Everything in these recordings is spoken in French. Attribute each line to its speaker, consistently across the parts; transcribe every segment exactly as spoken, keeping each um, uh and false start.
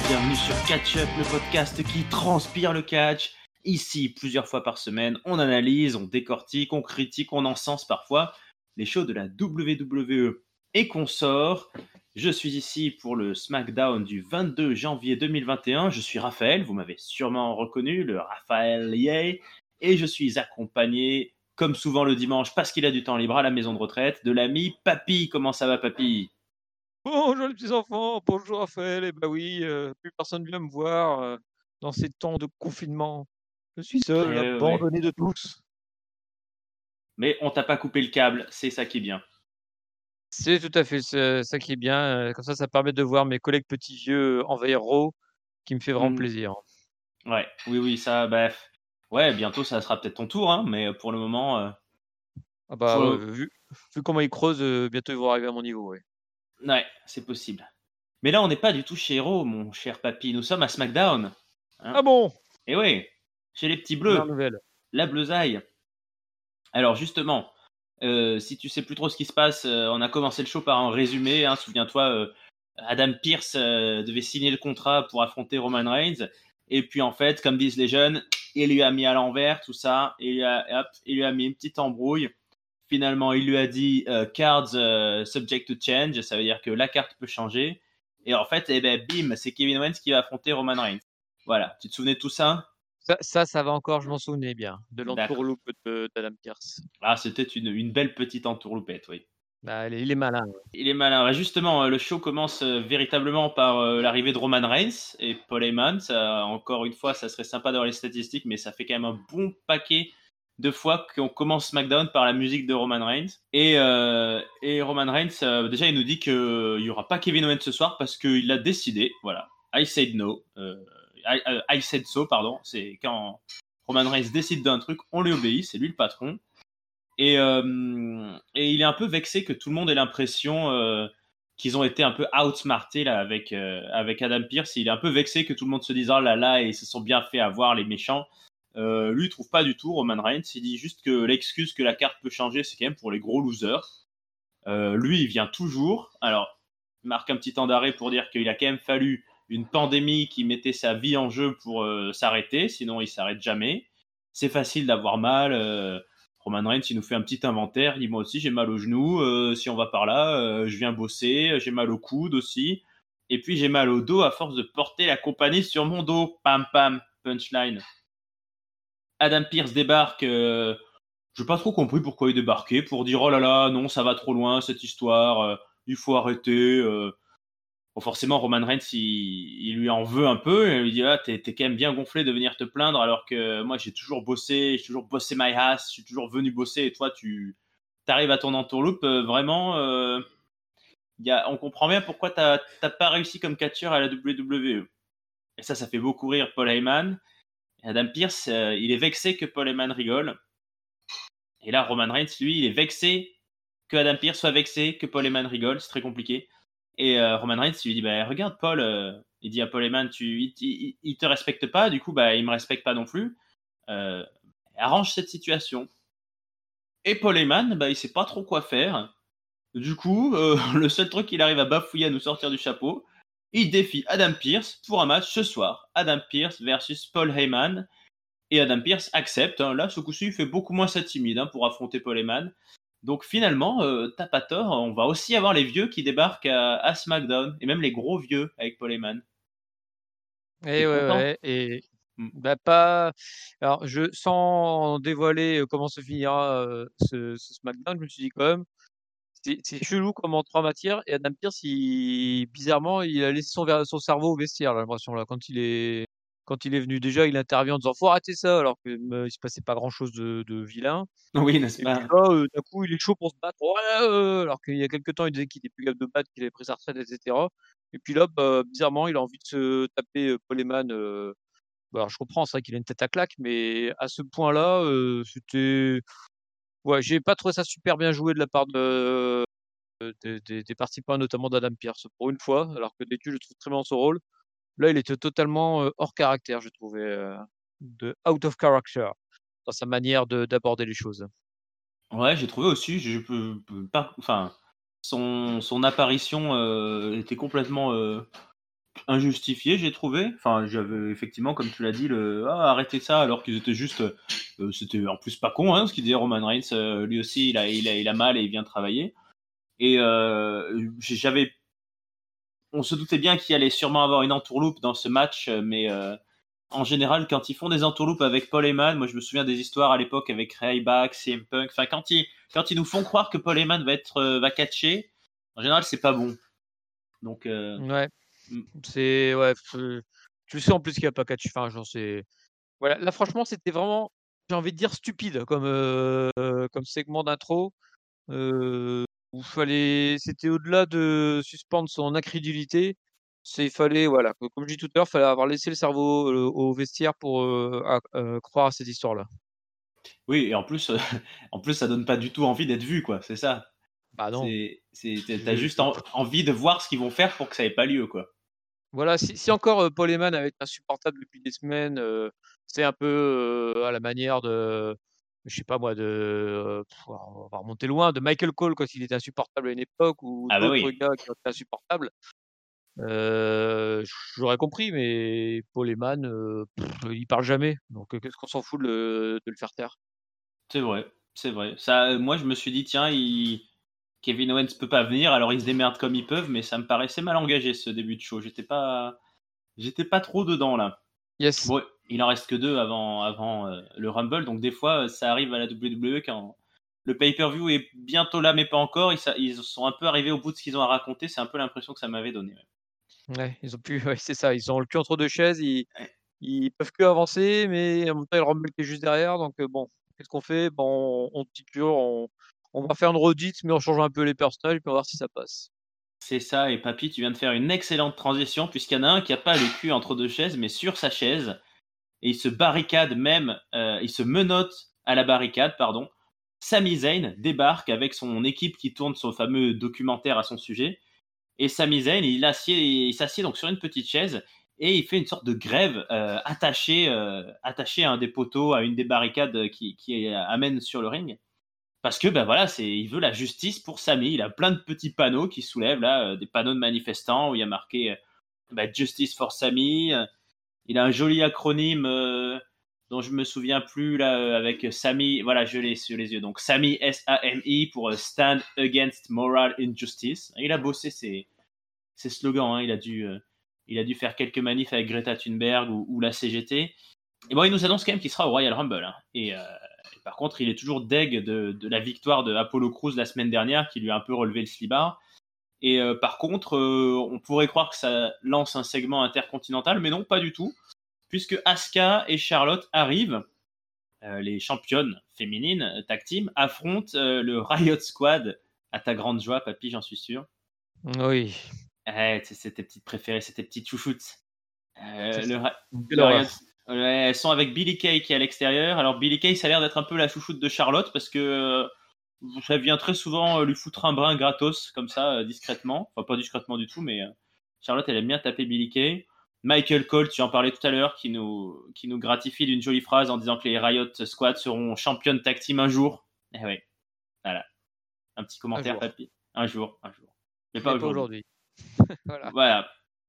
Speaker 1: bienvenue sur Catch Up, le podcast qui transpire le catch. Ici, plusieurs fois par semaine, on analyse, on décortique, on critique, on encense parfois les shows de la W W E et qu'on sort. Je suis ici pour le SmackDown du vingt-deux janvier deux mille vingt et un. Je suis Raphaël, vous m'avez sûrement reconnu, le Raphaël Yay. Et je suis accompagné, comme souvent le dimanche, parce qu'il a du temps libre à la maison de retraite, de l'ami Papy. Comment ça va, Papy ?
Speaker 2: Bonjour les petits enfants, bonjour Raphaël. Eh ben oui, euh, plus personne vient me voir euh, dans ces temps de confinement. Je suis seul,
Speaker 1: Ouais, ouais, ouais.
Speaker 2: abandonné de tous.
Speaker 1: Mais on t'a pas coupé le câble, c'est ça qui est bien.
Speaker 2: C'est tout à fait ça, ça qui est bien. euh, Comme ça, ça permet de voir mes collègues petits vieux envahir Raw, qui me fait vraiment
Speaker 1: Mhm.
Speaker 2: plaisir.
Speaker 1: Ouais, oui, oui, ça, bref. Ouais, bientôt ça sera peut-être ton tour, hein, mais pour le moment, euh,
Speaker 2: Ah bah ouais,
Speaker 1: faut...
Speaker 2: vu, vu comment ils creusent, euh, bientôt ils vont arriver à mon niveau. Ouais.
Speaker 1: ouais, c'est possible. Mais là, on n'est pas du tout chez Hero, mon cher Papy. Nous sommes à SmackDown. Hein.
Speaker 2: Ah bon,
Speaker 1: Et oui, chez les petits
Speaker 2: première
Speaker 1: bleus,
Speaker 2: nouvelle.
Speaker 1: la bleusaille. Alors justement, euh, si tu sais plus trop ce qui se passe, euh, on a commencé le show par un résumé. Hein, souviens-toi, euh, Adam Pearce euh, devait signer le contrat pour affronter Roman Reigns. Et puis en fait, comme disent les jeunes, il lui a mis à l'envers tout ça. Et il lui a, hop, il lui a mis une petite embrouille. Finalement, il lui a dit euh, cards uh, subject to change. Ça veut dire que la carte peut changer. Et en fait, eh ben, bim, c'est Kevin Owens qui va affronter Roman Reigns. Voilà, tu te souvenais de tout ça ?
Speaker 2: Ça, ça, ça va encore, je m'en souvenais bien, de
Speaker 1: D'accord.
Speaker 2: l'entourloupe de- d'Adam Pearce.
Speaker 1: Ah, c'était une, une belle petite entourloupette, oui.
Speaker 2: Bah, il est- il est malin. Ouais.
Speaker 1: Il est malin. Justement, le show commence euh, véritablement par euh, l'arrivée de Roman Reigns et Paul Heyman. Ça, encore une fois, ça serait sympa d'avoir les statistiques, mais ça fait quand même un bon paquet de fois qu'on commence SmackDown par la musique de Roman Reigns. Et, euh, et Roman Reigns, euh, déjà, il nous dit qu'il n'y aura pas Kevin Owens ce soir parce qu'il l'a décidé. Voilà. I said no. Euh, I, uh, I said so, pardon. C'est quand Roman Reigns décide d'un truc, on lui obéit. C'est lui le patron. Et, euh, et il est un peu vexé que tout le monde ait l'impression euh, qu'ils ont été un peu outsmartés là, avec, euh, avec Adam Pearce. Il est un peu vexé que tout le monde se dise oh là là, et ils se sont bien fait avoir les méchants. Euh, lui, il trouve pas du tout Roman Reigns. Il dit juste que l'excuse que la carte peut changer, c'est quand même pour les gros losers. Euh, lui, il vient toujours. Alors, il marque un petit temps d'arrêt pour dire qu'il a quand même fallu une pandémie qui mettait sa vie en jeu pour euh, s'arrêter, sinon il s'arrête jamais. C'est facile d'avoir mal. Euh, Roman Reigns, il nous fait un petit inventaire. Il dit moi aussi j'ai mal au genou. Euh, si on va par là, euh, je viens bosser. J'ai mal au coude aussi. Et puis j'ai mal au dos à force de porter la compagnie sur mon dos. Pam pam, punchline. Adam Pearce débarque. Euh, je n'ai pas trop compris pourquoi il débarquait pour dire oh là là non ça va trop loin cette histoire. Euh, il faut arrêter. Euh, Bon, forcément, Roman Reigns, il, il lui en veut un peu. Il lui dit ah, t'es, t'es quand même bien gonflé de venir te plaindre alors que moi, j'ai toujours bossé, j'ai toujours bossé my ass, je suis toujours venu bosser et toi, tu arrives à ton entourloupe. Euh, vraiment, euh, y a, on comprend bien pourquoi t'as, t'as pas réussi comme catcheur à la W W E. Et ça, ça fait beaucoup rire Paul Heyman. Et Adam Pearce, euh, il est vexé que Paul Heyman rigole. Et là, Roman Reigns, lui, il est vexé que Adam Pearce soit vexé, que Paul Heyman rigole. C'est très compliqué. Et euh, Roman Reigns lui dit bah, regarde Paul, euh, il dit à Paul Heyman tu, il, il, il te respecte pas, du coup bah il me respecte pas non plus. Euh, arrange cette situation. Et Paul Heyman bah il sait pas trop quoi faire. Du coup euh, le seul truc qu'il arrive à bafouiller à nous sortir du chapeau, il défie Adam Pearce pour un match ce soir. Adam Pearce versus Paul Heyman. Et Adam Pearce accepte. Hein. Là ce coup-ci il fait beaucoup moins ça timide hein, pour affronter Paul Heyman. Donc finalement, euh, t'as pas tort, on va aussi avoir les vieux qui débarquent à, à SmackDown, et même les gros vieux avec Paul Heyman.
Speaker 2: Et
Speaker 1: T'es
Speaker 2: ouais,
Speaker 1: content?
Speaker 2: ouais. Et
Speaker 1: Mm.
Speaker 2: bah pas. Alors, je, sans dévoiler euh, comment se finira euh, ce, ce SmackDown, je me suis dit quand même, c'est c'est chelou comme en trois matières. Et Adam Pearce, il, bizarrement, il a laissé son, ver- son cerveau au vestiaire, j'ai l'impression, là, quand il est, quand il est venu. Déjà, il intervient en disant, faut arrêter ça, alors que euh, il se passait pas grand chose de, de vilain.
Speaker 1: Oui, n'est-ce
Speaker 2: Et puis
Speaker 1: pas?
Speaker 2: là, euh, d'un coup, il est chaud pour se battre. Ouais, euh, alors qu'il y a quelques temps, il disait qu'il était plus capable de battre, qu'il avait pris sa retraite, et cetera. Et puis là, bah, bizarrement, il a envie de se taper euh, Paul Heyman. euh, bah, alors je comprends, c'est vrai qu'il a une tête à claque, mais à ce point-là, euh, c'était. Ouais, j'ai pas trouvé ça super bien joué de la part de, de- des des participants, notamment d'Adam Pearce, pour une fois, alors que d'habitude, je le trouve très bien dans son rôle. Là, il était totalement euh, hors caractère, je trouvais, euh, de out of character dans sa manière de d'aborder les choses.
Speaker 1: Ouais, j'ai trouvé aussi, je peux peux pas, enfin, son, son apparition euh, était complètement euh, injustifié, j'ai trouvé. Enfin, j'avais effectivement, comme tu l'as dit, le ah, arrêtez ça, alors qu'ils étaient juste. Euh, c'était en plus pas con, hein, ce qu'il disait Roman Reigns. Euh, lui aussi, il a, il, a, il a mal et il vient travailler. Et euh, j'avais. On se doutait bien qu'il allait sûrement avoir une entourloupe dans ce match, mais euh, en général, quand ils font des entourloupes avec Paul Heyman, moi je me souviens des histoires à l'époque avec Ryback, C M Punk. Enfin, quand ils, quand ils nous font croire que Paul Heyman va être euh, va catcher, en général, c'est pas bon. Donc. Euh,
Speaker 2: Ouais, c'est ouais, f- tu sais en plus qu'il y a pas catch. Enfin, genre c'est voilà. Là, franchement, c'était vraiment, j'ai envie de dire stupide comme euh, comme segment d'intro. Euh, où fallait, c'était au-delà de suspendre son incrédulité. C'est, il fallait, voilà, co- comme je dis tout à l'heure, fallait avoir laissé le cerveau euh, au vestiaire pour euh, à- euh, croire à cette histoire-là.
Speaker 1: Oui, et en plus, euh, en plus, ça donne pas du tout envie d'être vu, quoi. C'est ça.
Speaker 2: Bah non.
Speaker 1: C'est, c'est, t'as
Speaker 2: Je-
Speaker 1: juste en- envie de voir ce qu'ils vont faire pour que ça ait pas lieu, quoi.
Speaker 2: Voilà, si, si encore euh, Paul Heyman avait été insupportable depuis des semaines, euh, c'est un peu euh, à la manière de, je sais pas moi, de, euh, pff, on va remonter loin, de Michael Cole quand il était insupportable à une époque, ou
Speaker 1: Ah bah
Speaker 2: d'autres
Speaker 1: oui.
Speaker 2: gars qui ont été insupportables. Euh, j'aurais compris, mais Paul Heyman, euh, pff, il parle jamais. Donc, euh, qu'est-ce qu'on s'en fout de le, de le faire taire?
Speaker 1: C'est vrai, c'est vrai. Ça, euh, moi, je me suis dit, tiens, il... Kevin Owens peut pas venir, alors ils se démerdent comme ils peuvent, mais ça me paraissait mal engagé ce début de show. J'étais pas, j'étais pas trop dedans là.
Speaker 2: Yes.
Speaker 1: Bon, il en reste que deux avant, avant euh, le Rumble, donc des fois, euh, ça arrive à la W W E quand le pay-per-view est bientôt là, mais pas encore. Ils, sa- ils sont un peu arrivés au bout de ce qu'ils ont à raconter. C'est un peu l'impression que ça m'avait donné.
Speaker 2: Ouais, ils ont pu, ouais, c'est ça. Ils ont le cul entre deux chaises. Ils,
Speaker 1: Ouais.
Speaker 2: ils peuvent que avancer, mais en même temps, il y a le Rumble qui est juste derrière. Donc, euh, bon, qu'est-ce qu'on fait? Bon, on, on petite cure, on, on va faire une redite, mais on change un peu les personnages, puis on va voir si ça passe.
Speaker 1: C'est ça, et Papy, tu viens de faire une excellente transition, puisqu'il y en a un qui a pas le cul entre deux chaises, mais sur sa chaise, et il se barricade même, euh, il se menotte à la barricade, pardon. Sami Zayn débarque avec son équipe qui tourne son fameux documentaire à son sujet, et Sami Zayn, il, assied- il s'assied donc sur une petite chaise, et il fait une sorte de grève euh, attachée, euh, attachée à un des poteaux, à une des barricades qui, qui amène sur le ring. Parce que ben voilà, c'est, il veut la justice pour Sami. Il a plein de petits panneaux qui soulèvent là, euh, des panneaux de manifestants où il y a marqué euh, bah, Justice for Sami. Euh, Il a un joli acronyme euh, dont je me souviens plus là euh, avec Sami. Voilà, je l'ai sur les yeux. Donc Sami S A M I pour euh, Stand Against Moral Injustice. Il a bossé ses, ses slogans. Hein. Il a dû, euh, il a dû faire quelques manifs avec Greta Thunberg ou, ou la C G T. Et bon, il nous annonce quand même qu'il sera au Royal Rumble. Hein. Et, euh, et par contre, il est toujours deg de, de la victoire de Apollo Crews la semaine dernière, qui lui a un peu relevé le slibard. Et euh, par contre, euh, on pourrait croire que ça lance un segment intercontinental, mais non, pas du tout, puisque Asuka et Charlotte arrivent, euh, les championnes féminines euh, tag team, affrontent euh, le Riot Squad, à ta grande joie, papy, j'en suis sûr.
Speaker 2: Oui,
Speaker 1: Eh, c'est tes petites préférées, c'est tes petites chouchoutes.
Speaker 2: c'est
Speaker 1: Euh, le,
Speaker 2: ça. Quelle
Speaker 1: le Riot,
Speaker 2: horreur.
Speaker 1: ouais, elles sont avec Billy Kay qui est à l'extérieur. Alors Billy Kay, ça a l'air d'être un peu la chouchoute de Charlotte parce que euh, ça vient très souvent euh, lui foutre un brin gratos comme ça, euh, discrètement. Enfin pas discrètement du tout, mais euh, Charlotte elle aime bien taper Billy Kay. Michael Cole, tu en parlais tout à l'heure, qui nous, qui nous gratifie d'une jolie phrase en disant que les Riot Squad seront championnes tag team un jour. Eh ouais, voilà. Un petit
Speaker 2: Un
Speaker 1: commentaire,
Speaker 2: jour,
Speaker 1: papy. Un jour, un jour. Mais pas
Speaker 2: mais pas
Speaker 1: aujourd'hui.
Speaker 2: aujourd'hui. Voilà.
Speaker 1: Voilà.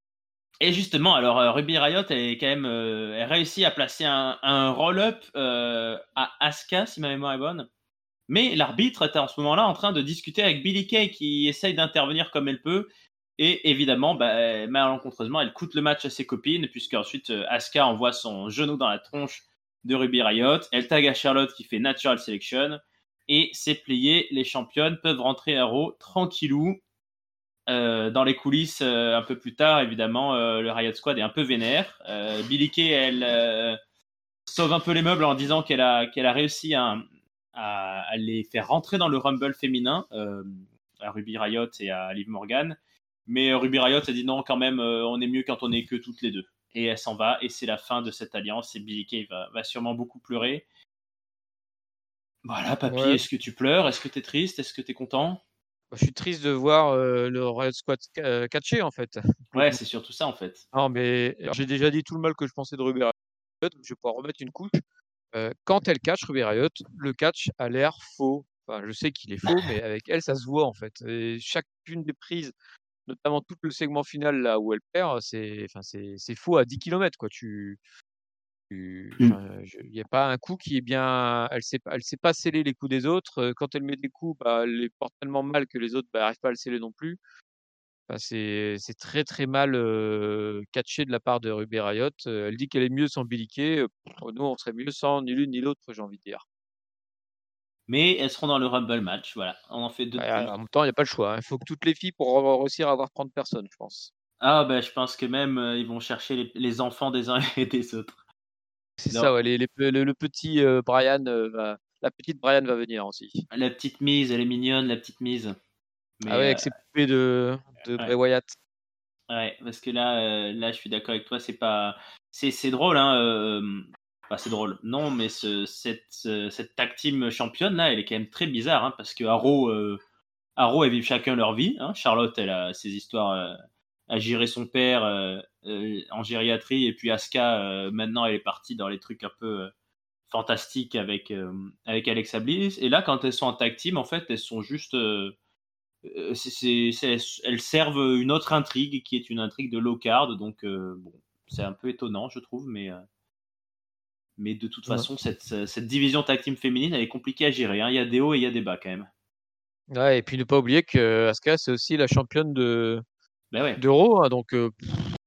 Speaker 1: Et justement, alors euh, Ruby Riot, elle est quand même, euh, elle réussit à placer un, un roll-up euh, à Asuka, si ma mémoire est bonne. Mais l'arbitre est en ce moment-là en train de discuter avec Billy Kay qui essaye d'intervenir comme elle peut. Et évidemment, bah, malencontreusement, elle coûte le match à ses copines, puisque ensuite euh, Asuka envoie son genou dans la tronche de Ruby Riot. Elle tag à Charlotte qui fait Natural Selection. Et c'est plié, les championnes peuvent rentrer à Raw tranquillou. Euh, dans les coulisses, euh, un peu plus tard, évidemment, euh, le Riot Squad est un peu vénère. Euh, Billy Kay, elle euh, sauve un peu les meubles en disant qu'elle a, qu'elle a réussi à, à, à les faire rentrer dans le Rumble féminin, euh, à Ruby Riot et à Liv Morgan. Mais euh, Ruby Riot a dit non, quand même, euh, on est mieux quand on est que toutes les deux. Et elle s'en va, et c'est la fin de cette alliance. Et Billy Kay va, va sûrement beaucoup pleurer. Voilà, papy,
Speaker 2: Ouais.
Speaker 1: est-ce que tu pleures? Est-ce que tu es triste? Est-ce que tu es content?
Speaker 2: Je suis triste de voir euh, le Riot Squad ca- euh, catcher en fait.
Speaker 1: Ouais, c'est surtout ça en fait.
Speaker 2: Non, mais alors, j'ai déjà dit tout le mal que je pensais de Ruby Riot. Je vais pouvoir remettre une couche. Euh, quand elle catch Ruby Riot, le catch a l'air faux. Enfin, je sais qu'il est faux, mais avec elle, ça se voit en fait. Et chacune des prises notamment tout le segment final là où elle perd, c'est enfin c'est c'est faux à dix kilomètres quoi. Tu tu
Speaker 1: Mm.
Speaker 2: enfin, je il y a pas un coup qui est bien elle sait pas elle sait pas sceller les coups des autres, heu, quand elle met des coups, bah, elle les porte tellement mal que les autres, bah, arrivent pas à le sceller non plus. Enfin c'est c'est très, très mal, heu, catché de la part de Ruby Riott, heu, elle dit qu'elle est mieux sans Billie Kay, heu, nous on serait mieux sans ni l'une ni l'autre, j'ai envie de dire.
Speaker 1: Mais elles seront dans le Rumble match, voilà, on en fait deux de
Speaker 2: Bah,
Speaker 1: plus.
Speaker 2: en même temps, il y a pas le choix, hein. Il faut que toutes les filles pour avoir réussir à avoir prendre personne, je pense.
Speaker 1: Ah bah, je pense que même, heu, ils vont chercher les les enfants des uns et des autres.
Speaker 2: C'est
Speaker 1: Non,
Speaker 2: ça, ouais, les les pe le le petit, heu, Brian, heu, va la petite Brian va venir aussi.
Speaker 1: la petite Mise, elle est mignonne, la petite Mise.
Speaker 2: Ah
Speaker 1: Mais
Speaker 2: ouais,
Speaker 1: heu,
Speaker 2: avec ses poupées de de Bray
Speaker 1: ouais,
Speaker 2: Wyatt.
Speaker 1: ouais, parce que là, heu, là, je suis d'accord avec toi, c'est pas c'est c'est drôle, hein, hem, enfin, c'est drôle, non, mais ce cette, heu, cette tag team championne là, elle est quand même très bizarre, hein, parce que Raw, heu, à Raw, elles vivent chacun leur vie, hein. Charlotte, elle a ses histoires, heu, à gérer son père, heu heu, en gériatrie et puis Asuka, heu, maintenant elle est partie dans les trucs un peu, heu, fantastiques avec, hem, avec Alexa Bliss et là, quand elles sont en tag team, en fait, elles sont juste, heu heu, c'est c'est c'est elles servent, une autre intrigue qui est une intrigue de low card donc heu, bon, c'est un peu étonnant, je trouve, mais heu, mais de toute
Speaker 2: Ouais.
Speaker 1: façon, cette cette division tag team féminine, elle est compliquée à gérer, hein. Il y a des hauts et il y a des bas quand même.
Speaker 2: Ouais et puis ne pas oublier qu'Asuka, c'est aussi la championne de
Speaker 1: Bah ouais.
Speaker 2: de Raw, hein, donc heu,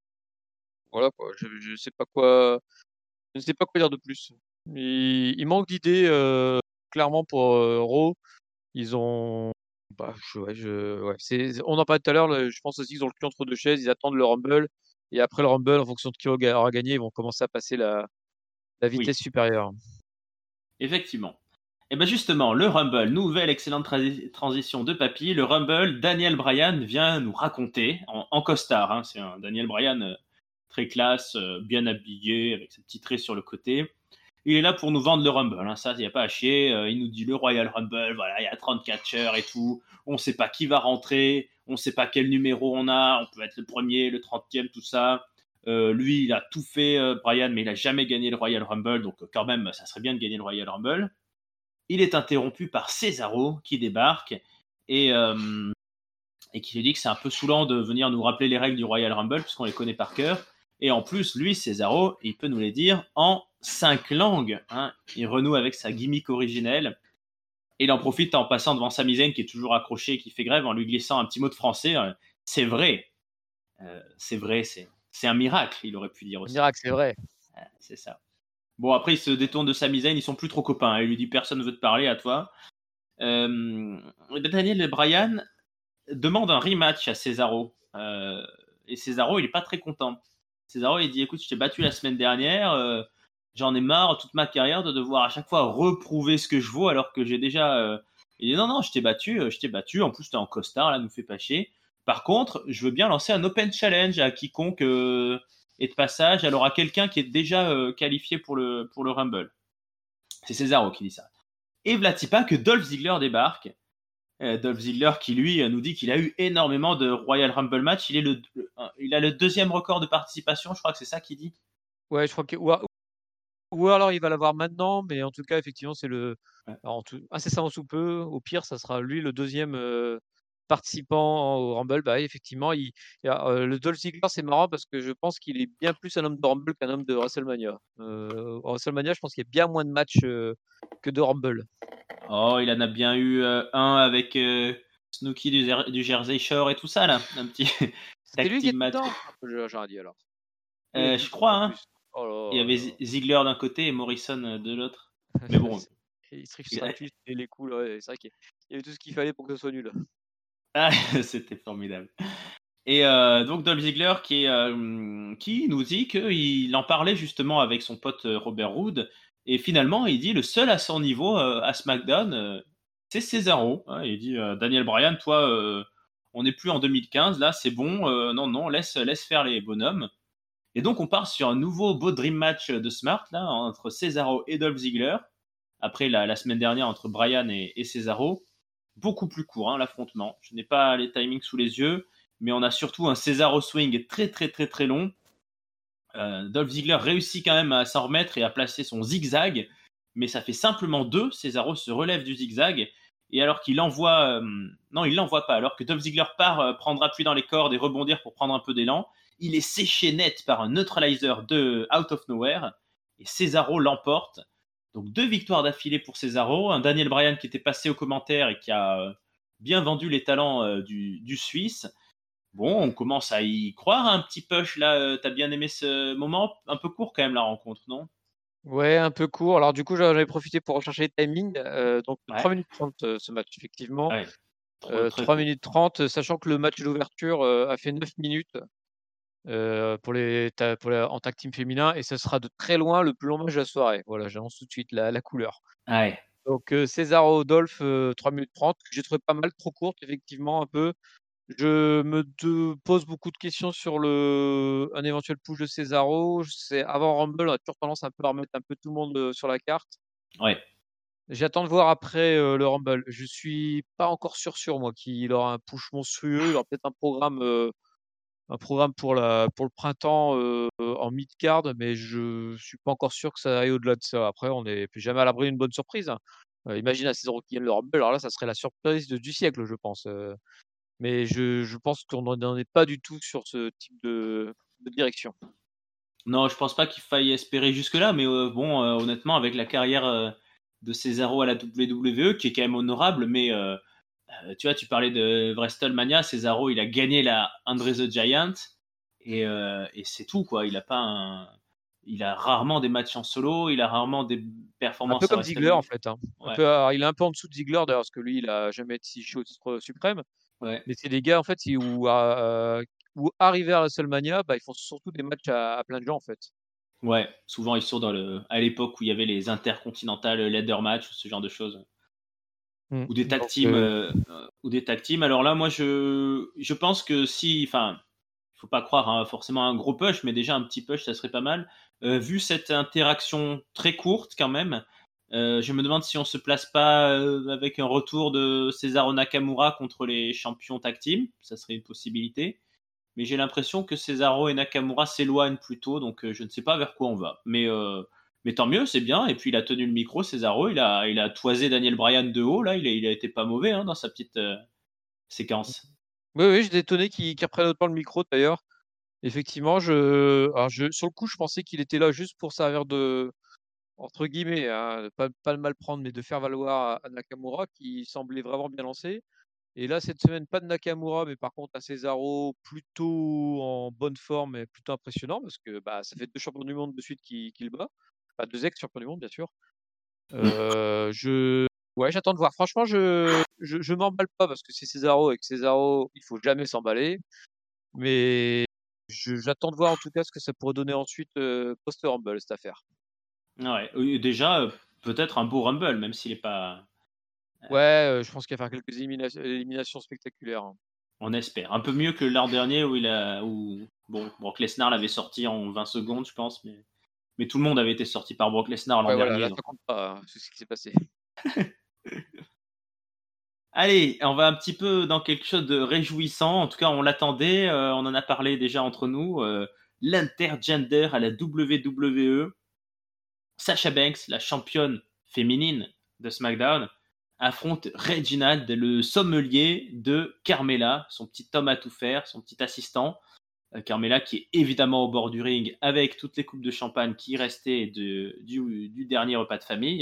Speaker 2: voilà quoi, je je sais pas quoi je ne sais pas quoi dire de plus. Il il manque d'idées, heu, clairement pour, heu, Raw. Ils ont bah, je ouais, je ouais, c'est on en parlait tout à l'heure, le je pense aussi qu'ils ont le cul entre deux chaises, ils attendent le Rumble et après le Rumble, en fonction de qui aura aura gagné, ils vont commencer à passer la la
Speaker 1: Oui,
Speaker 2: vitesse supérieure.
Speaker 1: effectivement. Et ben justement, le Rumble, nouvelle excellente transi- transition de papy. Le Rumble, Daniel Bryan vient nous raconter en, en costard. Hein, c'est un Daniel Bryan euh, très classe, euh, bien habillé, avec ses petits traits sur le côté. Il est là pour nous vendre le Rumble. Hein, ça, il n'y a pas à chier. Euh, il nous dit le Royal Rumble, voilà, il y a trente catcheurs et tout. On ne sait pas qui va rentrer. On ne sait pas quel numéro on a. On peut être le premier, le trentième, tout ça. Euh, lui, il a tout fait, euh, Bryan, mais il n'a jamais gagné le Royal Rumble. Donc, euh, quand même, ça serait bien de gagner le Royal Rumble. Il est interrompu par Cesaro qui débarque et, euh, et qui lui dit que c'est un peu saoulant de venir nous rappeler les règles du Royal Rumble puisqu'on les connaît par cœur. Et en plus, lui, Cesaro, il peut nous les dire en cinq langues. Hein. Il renoue avec sa gimmick originelle. Et il en profite en passant devant Sami Zayn qui est toujours accroché et qui fait grève en lui glissant un petit mot de français. Euh, c'est vrai. Euh, c'est vrai, c'est, c'est un miracle, il aurait pu dire
Speaker 2: Un
Speaker 1: aussi.
Speaker 2: miracle, c'est vrai.
Speaker 1: Euh, c'est ça. Bon, après, il se détourne de Sami Zayn, ils sont plus trop copains. Hein. Il lui dit personne ne veut te parler à toi. Euh, Daniel Bryan demande un rematch à Cesaro. Euh, et Cesaro, il est pas très content. Cesaro, il dit écoute, je t'ai battu la semaine dernière, euh, j'en ai marre toute ma carrière de devoir à chaque fois reprouver ce que je vaux alors que j'ai déjà. Euh... Il dit non, non, je t'ai battu, euh, je t'ai battu, en plus t'es en costard, là, nous fais pas chier. Par contre, je veux bien lancer un open challenge à quiconque euh, est de passage, alors à quelqu'un qui est déjà euh, qualifié pour le, pour le Rumble. C'est Cesaro qui dit ça. Et Vlati pas que Dolph Ziggler débarque. Euh, Dolph Ziggler qui lui euh, nous dit qu'il a eu énormément de Royal Rumble match. Il, est le, le- il a le deuxième record de participation, je crois que c'est ça qu'il dit.
Speaker 2: Ouais, je crois que ou a ou alors il va l'avoir maintenant, mais en tout cas, effectivement, c'est le
Speaker 1: Ouais.
Speaker 2: alors en tout incessamment sous peu, au pire, ça sera lui le deuxième heu, participant au Rumble. Bah, oui, effectivement, il il y a, heu, le Dolph Ziggler, c'est marrant parce que je pense qu'il est bien plus un homme de Rumble qu'un homme de WrestleMania. Heu, au WrestleMania, je pense qu'il y a bien moins de matchs, heu, que de Rumble.
Speaker 1: Oh, il en a bien eu euh, un avec euh, Snooki du, Zer- du Jersey Shore et tout ça, là. Un petit
Speaker 2: C'était
Speaker 1: tag
Speaker 2: lui qui
Speaker 1: team
Speaker 2: était
Speaker 1: match.
Speaker 2: dedans? Ah, je j'aurais dit alors. Lui, il
Speaker 1: Euh,
Speaker 2: était
Speaker 1: je
Speaker 2: dedans
Speaker 1: crois,
Speaker 2: en
Speaker 1: hein.
Speaker 2: plus. Oh
Speaker 1: Il y
Speaker 2: là
Speaker 1: avait
Speaker 2: là
Speaker 1: Z-
Speaker 2: là.
Speaker 1: Ziggler d'un côté et Morrison euh, de l'autre. Mais bon.
Speaker 2: Il se
Speaker 1: il a-
Speaker 2: triche et les coups là, ouais, c'est vrai qu'il y avait tout ce qu'il fallait pour que ce soit nul.
Speaker 1: Ah, c'était formidable. Et euh, donc Dolph Ziggler qui, est, euh, qui nous dit qu'il en parlait justement avec son pote euh, Robert Roode. Et finalement, il dit le seul à son niveau euh, à SmackDown, euh, c'est Cesaro. Hein. Il dit euh, Daniel Bryan, toi, euh, on n'est plus en deux mille quinze, là, c'est bon. euh, non, non, laisse, laisse faire les bonhommes. Et donc, on part sur un nouveau beau dream match de Smart là, entre Cesaro et Dolph Ziggler. Après la, la semaine dernière entre Bryan et, et Cesaro. Beaucoup plus court, hein, l'affrontement. Je n'ai pas les timings sous les yeux, mais on a surtout un Cesaro swing très très très très long. Euh, Dolph Ziggler réussit quand même à s'en remettre et à placer son zigzag, mais ça fait simplement deux. Cesaro se relève du zigzag Et alors qu'il envoie, euh, non, il l'envoie pas. Alors que Dolph Ziggler part, euh, prendre appui dans les cordes et rebondir pour prendre un peu d'élan, il est séché net par un neutralizer de Out of Nowhere et Cesaro l'emporte. Donc deux victoires d'affilée pour Cesaro, un Daniel Bryan qui était passé aux commentaires et qui a euh, bien vendu les talents euh, du, du Suisse. Bon, on commence à y croire un petit push là. Euh, T'as bien aimé ce moment? Un peu court quand même la rencontre, non?
Speaker 2: Ouais, un peu court. Alors du coup, j'en ai profité pour rechercher les timings. Euh, donc
Speaker 1: Ouais,
Speaker 2: trois minutes trente euh, ce match, effectivement.
Speaker 1: ouais, trop,
Speaker 2: Euh,
Speaker 1: très
Speaker 2: trois
Speaker 1: court.
Speaker 2: minutes trente, sachant que le match d'ouverture euh, a fait neuf minutes euh, pour les, ta- pour la- en tag team féminin, et ce sera de très loin le plus long match de la soirée. Voilà, j'annonce tout de suite la, la couleur.
Speaker 1: Ouais,
Speaker 2: Donc euh, Cesaro Dolph, euh, trois minutes trente, que j'ai trouvé pas mal, trop courte, effectivement, un peu. Je me de- pose beaucoup de questions sur le, un éventuel push de Cesaro. C'est avant Rumble, on a toujours tendance un peu à remettre un peu tout le monde euh, sur la carte.
Speaker 1: ouais.
Speaker 2: J'attends de voir après euh, le Rumble. Je suis pas encore sûr sûr moi qu'il aura un push monstrueux. Il aura peut-être un programme, euh, un programme pour la pour le printemps euh, en mid card, mais je suis pas encore sûr que ça aille au-delà de ça. Après, on n'est plus jamais à l'abri d'une bonne surprise, hein. Euh, imagine à Cesaro qui gagne le Rumble, alors là, ça serait la surprise de- du siècle, je pense. Euh, mais je, je pense qu'on n'en est pas du tout sur ce type de, de direction.
Speaker 1: Non, je pense pas qu'il faille espérer jusque-là, mais euh, bon, euh, honnêtement, avec la carrière euh, de Cesaro à la W W E, qui est quand même honorable, mais euh, euh, tu vois, tu parlais de WrestleMania, Cesaro, il a gagné la Andre the Giant, et, euh, et c'est tout, quoi. Il a pas un... Il a rarement des matchs en solo, il a rarement des
Speaker 2: Un peu
Speaker 1: performances à
Speaker 2: comme Ziggler en
Speaker 1: WrestleMania.
Speaker 2: fait, hein. Un
Speaker 1: Ouais,
Speaker 2: peu, alors, il est un peu en dessous de Ziggler d'ailleurs, parce que lui, il a jamais été si chaud au titre suprême.
Speaker 1: ouais,
Speaker 2: Mais c'est des gars en fait qui- où, euh, où arriver à WrestleMania, bah, ils font surtout des matchs à, à plein de gens en fait.
Speaker 1: ouais. Souvent, ils sont dans le... à l'époque où il y avait les intercontinentales ladder match, ce genre de choses.
Speaker 2: Mm.
Speaker 1: Ou des tag
Speaker 2: Donc,
Speaker 1: teams,
Speaker 2: euh,
Speaker 1: euh, euh, ou des tag teams. Alors là, moi, je, je pense que si, enfin, il faut pas croire hein, forcément à un gros push, mais déjà un petit push, ça serait pas mal. Euh, vu cette interaction très courte quand même, euh, je me demande si on se place pas euh, avec un retour de Cesaro Nakamura contre les champions tag team, ça serait une possibilité. Mais j'ai l'impression que Cesaro et Nakamura s'éloignent plutôt, donc euh, je ne sais pas vers quoi on va. Mais, euh, mais tant mieux, c'est bien. Et puis il a tenu le micro, Cesaro, il a, il a toisé Daniel Bryan de haut, là, il a, il a été pas mauvais hein, dans sa petite euh, séquence.
Speaker 2: oui, oui, j'étais étonné qu'il qu'il reprenne autant le micro d'ailleurs. Effectivement, je, alors je, sur le coup, je pensais qu'il était là juste pour servir de, entre guillemets, hein, de pas, pas le mal prendre, mais de faire valoir à, à Nakamura, qui semblait vraiment bien lancé. Et là, cette semaine, pas de Nakamura, mais par contre, à Cesaro, plutôt en bonne forme et plutôt impressionnant, parce que bah, ça fait deux champions du monde de suite qu'il qu'il bat. Pas deux ex-champions du monde, bien sûr. Euh, je... Ouais, j'attends de voir. Franchement, je je, je m'emballe pas, parce que c'est Cesaro, et que Cesaro, il faut jamais s'emballer. Mais je- j'attends de voir en tout cas ce que ça pourrait donner ensuite euh, post-Rumble, cette affaire.
Speaker 1: Ouais, euh, déjà, euh, peut-être un beau Rumble, même s'il est pas.
Speaker 2: Ouais, euh, je pense qu'il va faire quelques élimina- éliminations spectaculaires, hein.
Speaker 1: On espère. Un peu mieux que l'an dernier où il a. Où, bon, Brock Lesnar l'avait sorti en vingt secondes, je pense, mais, mais tout le monde avait été sorti par Brock Lesnar l'an
Speaker 2: Ouais, voilà,
Speaker 1: dernier.
Speaker 2: là,
Speaker 1: Donc.
Speaker 2: ça compte pas, hein, c'est ce qui s'est passé.
Speaker 1: Allez, on va un petit peu dans quelque chose de réjouissant. En tout cas, on l'attendait. Euh, on en a parlé déjà entre nous. Euh, L'intergender à la W W E. Sasha Banks, la championne féminine de SmackDown, affronte Reginald, le sommelier de Carmella, son petit homme à tout faire, son petit assistant. Euh, Carmella qui est évidemment au bord du ring avec toutes les coupes de champagne qui restaient de, du, du dernier repas de famille.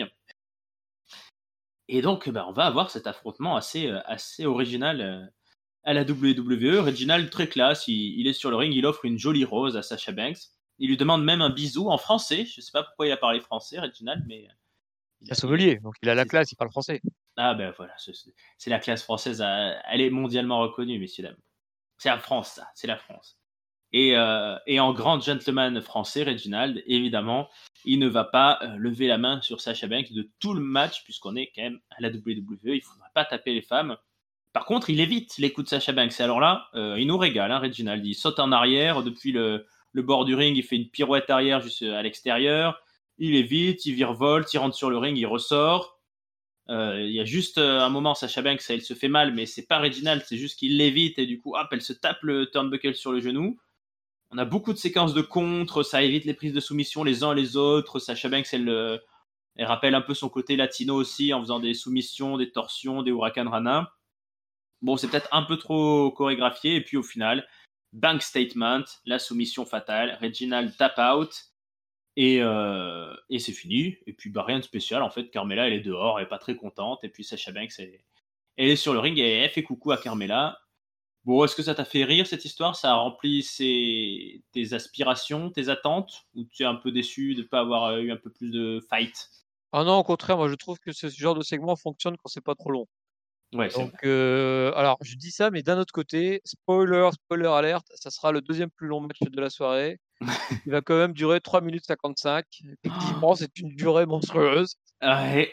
Speaker 1: Et donc, bah, on va avoir cet affrontement assez, euh, assez original euh, à la W W E. Reginald, très classe, il, il est sur le ring, il offre une jolie rose à Sasha Banks. Il lui demande même un bisou en français. Je ne sais pas pourquoi il a parlé français, Reginald, mais il
Speaker 2: Un
Speaker 1: a, il a-
Speaker 2: sommelier, donc il a la
Speaker 1: c'est,
Speaker 2: classe, il parle français.
Speaker 1: ah ben voilà, c'est, c'est la classe française, euh, elle est mondialement reconnue, messieurs dames. C'est la France, ça, c'est la France. Et, euh, et en grand gentleman français, Reginald, évidemment, il ne va pas euh, lever la main sur Sasha Banks de tout le match, puisqu'on est quand même à la W W E, il ne faudra pas taper les femmes. Par contre, il évite les coups de Sasha Banks. Et alors là, euh, il nous régale, hein, Reginald. Il saute en arrière depuis le, le bord du ring, il fait une pirouette arrière juste à l'extérieur. Il évite, il virevolte, il rentre sur le ring, il ressort. Euh, Il y a juste euh, un moment, Sasha Banks, elle se fait mal, mais c'est pas Reginald, c'est juste qu'il l'évite et du coup, hop, elle se tape le turnbuckle sur le genou. On a beaucoup de séquences de contre, ça évite les prises de soumission les uns les autres. Sasha Banks, elle, euh, Elle rappelle un peu son côté latino aussi en faisant des soumissions, des torsions, des hurrican rana. Bon, c'est peut-être un peu trop chorégraphié. Et puis au final, bank statement, la soumission fatale, Reginald tap out. Et, euh, et c'est fini. Et puis bah, rien de spécial en fait. Carmella elle est dehors, elle est pas très contente. Et puis Sasha Banks elle, elle est sur le ring et elle fait coucou à Carmella. Bon, est-ce que ça t'a fait rire cette histoire? Ça a rempli ses... tes aspirations, tes attentes? Ou tu es un peu déçu de ne pas avoir euh, eu un peu plus de fight?
Speaker 2: Ah non, au contraire, moi je trouve que ce genre de segment fonctionne quand c'est pas trop long.
Speaker 1: Ouais, c'est
Speaker 2: Donc,
Speaker 1: vrai.
Speaker 2: euh, alors je dis ça, mais d'un autre côté, spoiler, spoiler alerte, ça sera le deuxième plus long match de la soirée. Il va quand même durer trois minutes cinquante-cinq. Effectivement, c'est une durée monstrueuse.
Speaker 1: Ouais.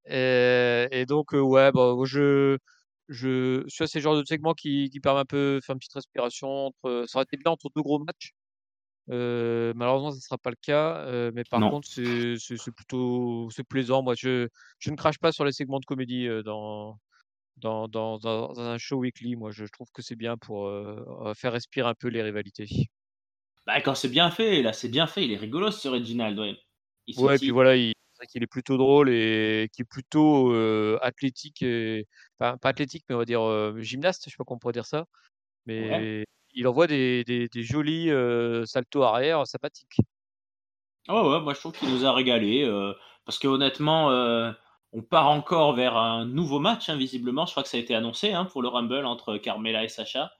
Speaker 2: Et, et donc, euh, ouais, bah, je, je, tu vois, c'est le genre de segment qui, qui permet un peu de faire une petite respiration. Entre, ça aurait été bien entre deux gros matchs. Euh, malheureusement, ça ne sera pas le cas. Euh, mais par
Speaker 1: Non.
Speaker 2: contre, c'est, c'est, c'est plutôt c'est plaisant. Moi, je, je ne crache pas sur les segments de comédie euh, dans, dans, dans, dans, dans un show weekly. Moi, je, je trouve que c'est bien pour euh, faire respirer un peu les rivalités.
Speaker 1: Bah, quand c'est bien fait, là, c'est bien fait. Il est rigolo, ce Reginald, ouais. Il
Speaker 2: Ouais, et puis
Speaker 1: sautille.
Speaker 2: voilà, il c'est vrai qu'il est plutôt drôle et qui est plutôt, heu, athlétique et enfin, pas athlétique, mais on va dire, heu, gymnaste, je sais pas comment on pourrait dire ça,
Speaker 1: Ouais.
Speaker 2: mais il envoie des des des jolis, heu, saltos arrière sympathiques.
Speaker 1: Oh, ouais, moi, je trouve qu'il nous a régalé. Euh, parce que honnêtement, euh, on part encore vers un nouveau match, hein, visiblement. Je crois que ça a été annoncé hein, pour le Rumble entre Carmella et Sacha.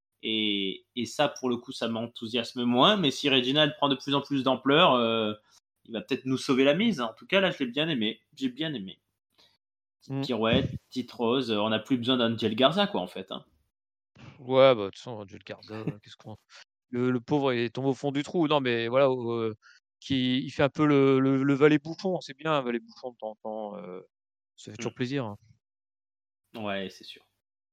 Speaker 1: Et, et ça, pour le coup, ça m'enthousiasme moins. Mais si Reginald prend de plus en plus d'ampleur, euh, il va peut-être nous sauver la mise. En tout cas, là, je l'ai bien aimé. J'ai bien aimé. Petite
Speaker 2: Mmh.
Speaker 1: pirouette, petite rose. On n'a plus besoin d'Angel Garza, quoi, en fait. Hein.
Speaker 2: Ouais, bah, de toute façon, Angel Garza, qu'est-ce qu'on le le pauvre, il tombe au fond du trou. Non, mais voilà, heu, qui il fait un peu le le le valet bouffon, c'est bien un valet bouffon de temps en temps, heu, ça fait toujours
Speaker 1: Hmm.
Speaker 2: plaisir, hein.
Speaker 1: Ouais, c'est sûr.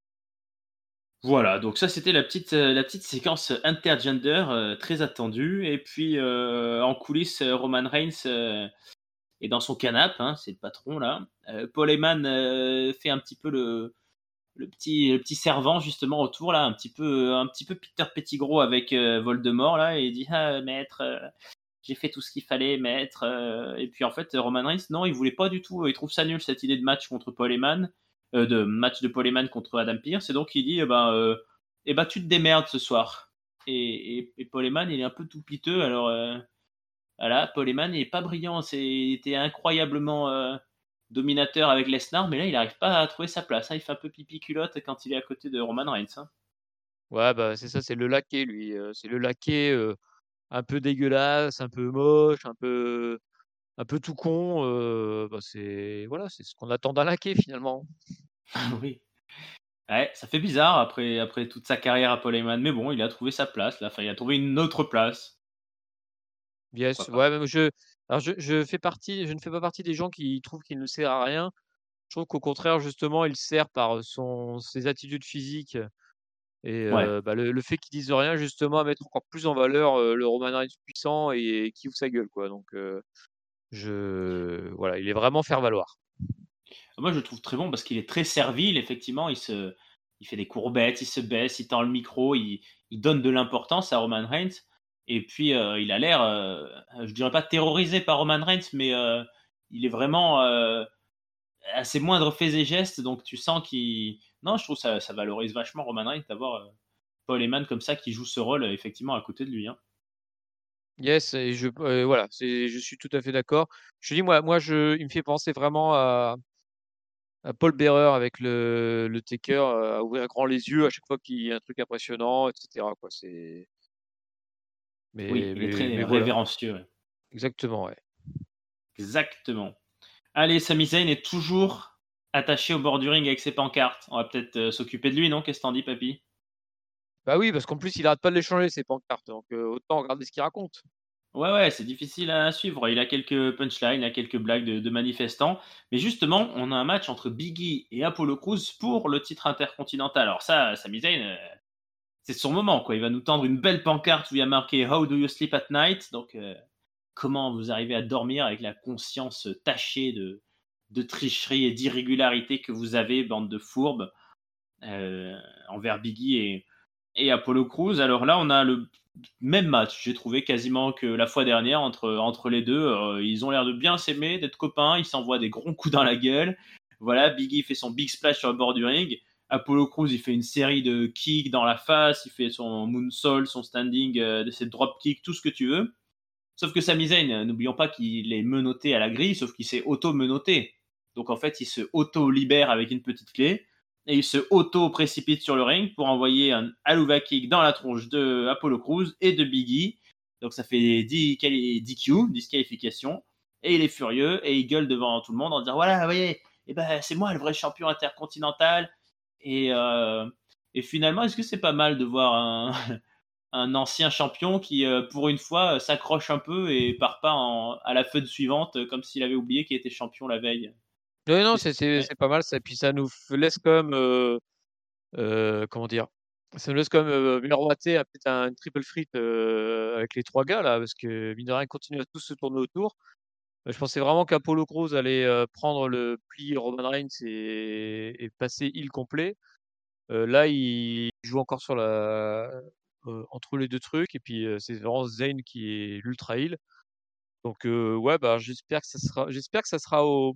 Speaker 1: Voilà, donc ça c'était la petite, euh, la petite séquence intergender euh, très attendue. Et puis euh, en coulisses, euh, Roman Reigns euh, est dans son canapé, hein, c'est le patron là. Euh, Paul Heyman euh, fait un petit peu le, le petit, le petit servant justement autour là, un petit peu, un petit peu Peter Pettigrew avec euh, Voldemort là, et il dit ah maître, euh, j'ai fait tout ce qu'il fallait maître. euh. Et puis en fait Roman Reigns non, il voulait pas du tout, il trouve ça nul cette idée de match contre Paul Heyman, euh, de match de Paul Heyman contre Adam Pearce, et donc il dit eh ben, euh, eh ben tu te démerdes ce soir. Et, et, et Paul Heyman il est un peu tout piteux, alors euh, voilà, Paul Heyman il est pas brillant, c'est, il était incroyablement euh, dominateur avec Lesnar, mais là il arrive pas à trouver sa place, hein. Il fait un peu pipi culotte quand il est à côté de Roman Reigns. Hein.
Speaker 2: Ouais, bah, c'est ça, c'est le laquais lui, heu, c'est le laquais, heu, un peu dégueulasse, un peu moche, un peu un peu tout con, heu, bah, c'est voilà, c'est ce qu'on attend d'un laquais finalement.
Speaker 1: Oui. Ouais, ça fait bizarre après, après toute sa carrière à Paul Heyman, mais bon, il a trouvé sa place là, enfin il a trouvé une autre place,
Speaker 2: Yes,
Speaker 1: pourquoi pas.
Speaker 2: ouais, même je alors je je fais partie je ne fais pas partie des gens qui trouvent qu'il ne sert à rien. Je trouve qu'au contraire, justement, il sert par, son ses attitudes physiques et
Speaker 1: Ouais.
Speaker 2: heu, bah, le le fait qu'il dise rien, justement, à mettre encore plus en valeur, heu, le Roman Reigns puissant et qui ouvre sa gueule, quoi, donc heu, je voilà, il est vraiment faire valoir.
Speaker 1: Moi je le trouve très bon parce qu'il est très servile, effectivement, il se, il fait des courbettes, il se baisse, il tend le micro, il, il donne de l'importance à Roman Reigns, et puis euh, il a l'air, euh, je dirais pas terrorisé par Roman Reigns, mais euh, il est vraiment euh, à ses moindres faits et gestes, donc tu sens qu'il... Non, je trouve ça, ça valorise vachement Roman Reigns d'avoir euh, Paul Heyman comme ça qui joue ce rôle euh, effectivement à côté de lui. Hein.
Speaker 2: Yes et je heu, voilà, c'est je suis tout à fait d'accord. Je te dis, moi moi, je il me fait penser vraiment à à Paul Bearer avec le le Taker, heu, à ouvrir grand les yeux à chaque fois qu'il y a un truc impressionnant et cetera, quoi, c'est
Speaker 1: Oui,
Speaker 2: mais
Speaker 1: il est
Speaker 2: mais
Speaker 1: très
Speaker 2: mais voilà,
Speaker 1: révérencieux. Ouais.
Speaker 2: exactement, ouais.
Speaker 1: Exactement. Allez, Sami Zayn est toujours attaché au bord du ring avec ses pancartes. On va peut-être euh, s'occuper de lui, non? Qu'est-ce que t'en dis, papy?
Speaker 2: Bah oui, parce qu'en plus, il arrête pas de les changer ses pancartes, donc heu, autant regarder ce qu'il raconte.
Speaker 1: Ouais, ouais, c'est difficile à suivre. Il a quelques punchlines, il a quelques blagues de, de manifestants. Mais justement, on a un match entre Biggie et Apollo Crews pour le titre intercontinental. Alors ça, Sami Zayn, euh, c'est son moment, quoi. Il va nous tendre une belle pancarte où il y a marqué How do you sleep at night? Donc, euh, comment vous arrivez à dormir avec la conscience tachée de, de tricherie et d'irrégularité que vous avez, bande de fourbes, euh, envers Biggie et, et Apollo Crews. Alors là, on a le même match. J'ai trouvé quasiment que la fois dernière, entre, entre les deux, euh, ils ont l'air de bien s'aimer, d'être copains, ils s'envoient des gros coups dans la gueule. Voilà, Biggie fait son big splash sur le bord du ring. Apollo Crews, il fait une série de kicks dans la face, il fait son moonsault, son standing, euh, ses drop kicks, tout ce que tu veux. Sauf que Sami Zayn, n'oublions pas qu'il est menotté à la grille, sauf qu'il s'est auto-menotté. Donc en fait, il se auto-libère avec une petite clé et il se auto-précipite sur le ring pour envoyer un Aluva kick dans la tronche de Apollo Crews et de Biggie. Donc ça fait D Q, disqualification. Et il est furieux et il gueule devant tout le monde en disant voilà, vous voyez, eh ben, c'est moi le vrai champion intercontinental. Et, euh, et finalement, est-ce que c'est pas mal de voir un, un ancien champion qui, euh, pour une fois, euh, s'accroche un peu et part pas en- à la feuille suivante, euh, comme s'il avait oublié qu'il était champion la veille.
Speaker 2: Ouais, non,
Speaker 1: Qu'est-ce
Speaker 2: c'est
Speaker 1: que-
Speaker 2: c'est
Speaker 1: ouais.
Speaker 2: c'est pas mal ça. Et puis ça nous f- laisse quand même, euh, euh, comment dire, ça nous laisse quand même euh, miroiter à peut-être un triple threat euh, avec les trois gars là, parce que mine de rien, ils continuent à tous se tourner autour. Euh, Je pensais vraiment qu'Apollo Crews allait euh, prendre le pli Roman Reigns et, et passer heel complet. Euh, là, il joue encore sur la euh, entre les deux trucs, et puis euh, c'est vraiment Zayn qui est l'ultra heel. Donc euh, ouais, bah j'espère que ça sera, j'espère que ça sera au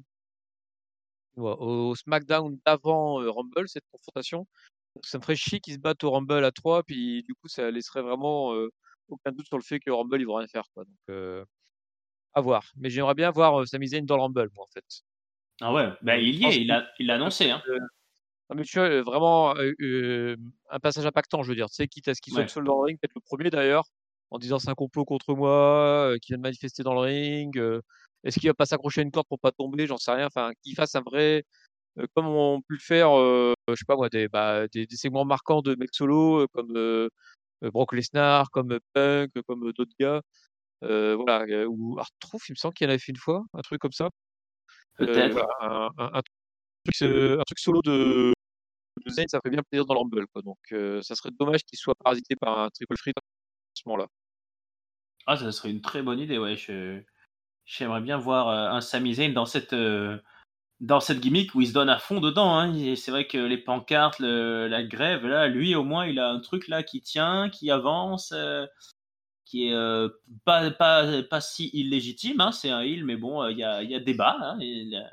Speaker 2: Ouais, au SmackDown d'avant euh, Rumble, cette confrontation. Donc, ça me ferait chier qu'ils se battent au Rumble à trois, puis du coup, ça laisserait vraiment euh, aucun doute sur le fait que Rumble, ils vont rien faire, quoi. Donc, euh, à voir. Mais j'aimerais bien voir euh, Sami Zayn dans le Rumble, moi, en fait.
Speaker 1: Ah ouais, bah,
Speaker 2: Euh, je
Speaker 1: il y
Speaker 2: pense
Speaker 1: est, il
Speaker 2: qu'il
Speaker 1: l'a il l'a
Speaker 2: ça peut
Speaker 1: annoncé.
Speaker 2: être,
Speaker 1: Hein.
Speaker 2: euh, ah, mais tu vois, euh, vraiment euh, euh, un passage impactant, je veux dire. Tu sais, quitte à ce qu'il soit
Speaker 1: Ouais.
Speaker 2: tout seul dans le ring, peut-être le premier d'ailleurs, en disant c'est un complot contre moi, euh, qu'il vient de manifester dans le ring. euh, Est-ce qu'il va pas s'accrocher à une corde pour pas tomber? J'en sais rien. Enfin, qu'il fasse un vrai euh, comme on pu le faire, euh, je sais pas moi, des, bah, des, des segments marquants de mecs solo, euh, comme euh, euh, Brock Lesnar, comme euh, Punk, euh, comme euh, d'autres gars. Euh, voilà, euh, ou R-Truth, il me semble qu'il y en avait fait une fois, un truc comme ça. Euh,
Speaker 1: Peut-être.
Speaker 2: voilà, un, un- un truc, euh, un truc solo de, de Zayn, ça ferait bien plaisir dans le Rumble, quoi. Donc, euh, ça serait dommage qu'il soit parasité par un triple threat à ce moment-là.
Speaker 1: Ah, ça serait une très bonne idée, ouais. Je, j'aimerais bien voir euh, un Sami Zayn dans cette, euh, dans cette gimmick où il se donne à fond dedans. Hein. Et c'est vrai que les pancartes, le- la grève, là, lui, au moins, il a un truc là qui tient, qui avance. euh, qui est euh, pas, pas, pas si illégitime, hein, c'est un heal, mais bon, il y, a, y a débat. Hein, et, euh,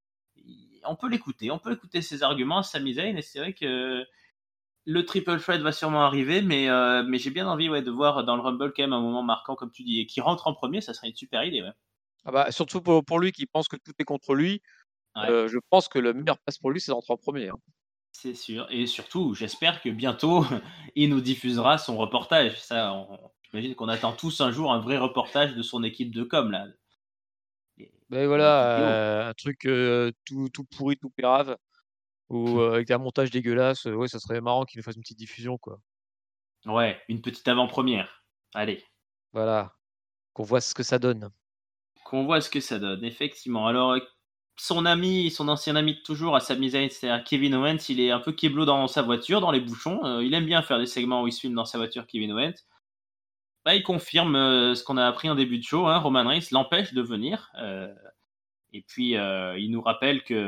Speaker 1: on peut l'écouter, on peut écouter ses arguments, Sami Zayn, et c'est vrai que le triple threat va sûrement arriver, mais, euh, mais j'ai bien envie ouais, de voir dans le Rumble quand même un moment marquant, comme tu dis, et qui rentre en premier, ça serait une super idée. Ouais.
Speaker 2: Ah bah, surtout pour, pour lui qui pense que tout est contre lui,
Speaker 1: Ouais,
Speaker 2: euh, je pense que le meilleur passe pour lui, c'est d'entrer en premier, hein.
Speaker 1: c'est sûr. Et surtout, j'espère que bientôt, il nous diffusera son reportage. Ça, on, j'imagine qu'on attend tous un jour un vrai reportage de son équipe de com, là. Les,
Speaker 2: Ben
Speaker 1: les vidéos.
Speaker 2: voilà, euh, un truc euh, tout, tout pourri, tout pérave. Ou euh, avec un montage dégueulasse, euh, ouais, ça serait marrant qu'il nous fasse une petite diffusion, quoi.
Speaker 1: Ouais, une petite avant-première. Allez.
Speaker 2: Voilà, qu'on voit ce que ça donne.
Speaker 1: Qu'on voit ce que ça donne, effectivement. Alors, euh, son ami, son ancien ami de toujours à Sami Zayn, c'est-à-dire Kevin Owens, il est un peu keblo dans sa voiture, dans les bouchons. Euh, il aime bien faire des segments où il se filme dans sa voiture, Kevin Owens. Bah, il confirme euh, ce qu'on a appris en début de show. Hein, Roman Reigns l'empêche de venir. Euh, et puis, euh, il nous rappelle que,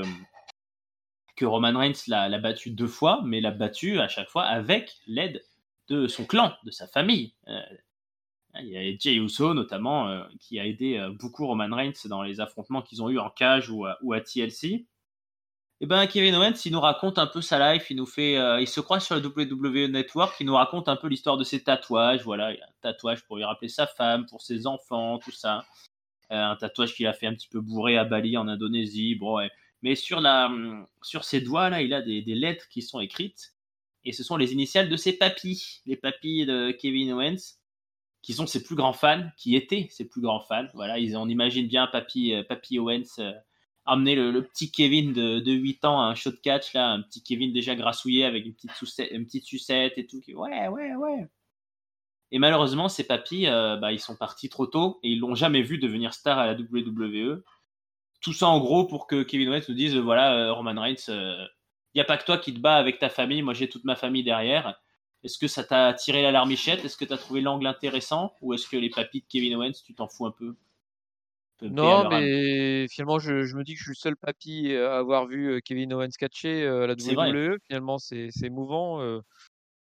Speaker 1: que Roman Reigns l'a, l'a battu deux fois, mais l'a battu à chaque fois avec l'aide de son clan, de sa famille. Euh, Il y a Jey Uso notamment euh, qui a aidé euh, beaucoup Roman Reigns dans les affrontements qu'ils ont eu en cage ou à, ou à T L C. Et ben Kevin Owens, il nous raconte un peu sa life, il nous fait, euh, il se croit sur le W W E Network, il nous raconte un peu l'histoire de ses tatouages. Voilà, il a un tatouage pour lui rappeler sa femme, pour ses enfants, tout ça. Euh, un tatouage qu'il a fait un petit peu bourré à Bali en Indonésie. Bon, ouais. Mais sur la, sur ses doigts là, il a des, des lettres qui sont écrites et ce sont les initiales de ses papis, les papis de Kevin Owens qui sont ses plus grands fans, qui étaient ses plus grands fans. Voilà, ils, on imagine bien Papy, euh, Papy Owens euh, amener le, le, petit Kevin de, de huit ans à un show de catch, là, un petit Kevin déjà grassouillé avec une petite, sucette, une petite sucette et tout. Qui, ouais, ouais, ouais. Et malheureusement, ces papis, euh, bah, ils sont partis trop tôt et ils l'ont jamais vu devenir star à la W W E. Tout ça en gros pour que Kevin Owens nous dise, voilà, euh, Roman Reigns, il euh, n'y a pas que toi qui te bats avec ta famille, moi j'ai toute ma famille derrière. Est-ce que ça t'a tiré la larmichette? Est-ce que tu as trouvé l'angle intéressant? Ou est-ce que les papis de Kevin Owens, tu t'en fous un peu? Un peu paix à
Speaker 2: Non,
Speaker 1: leur âme.
Speaker 2: mais finalement, je, je me dis que je suis le seul papy à avoir vu euh, Kevin Owens catcher euh, à la
Speaker 1: C'est vrai.
Speaker 2: W W E. Finalement, c'est c'est émouvant. euh.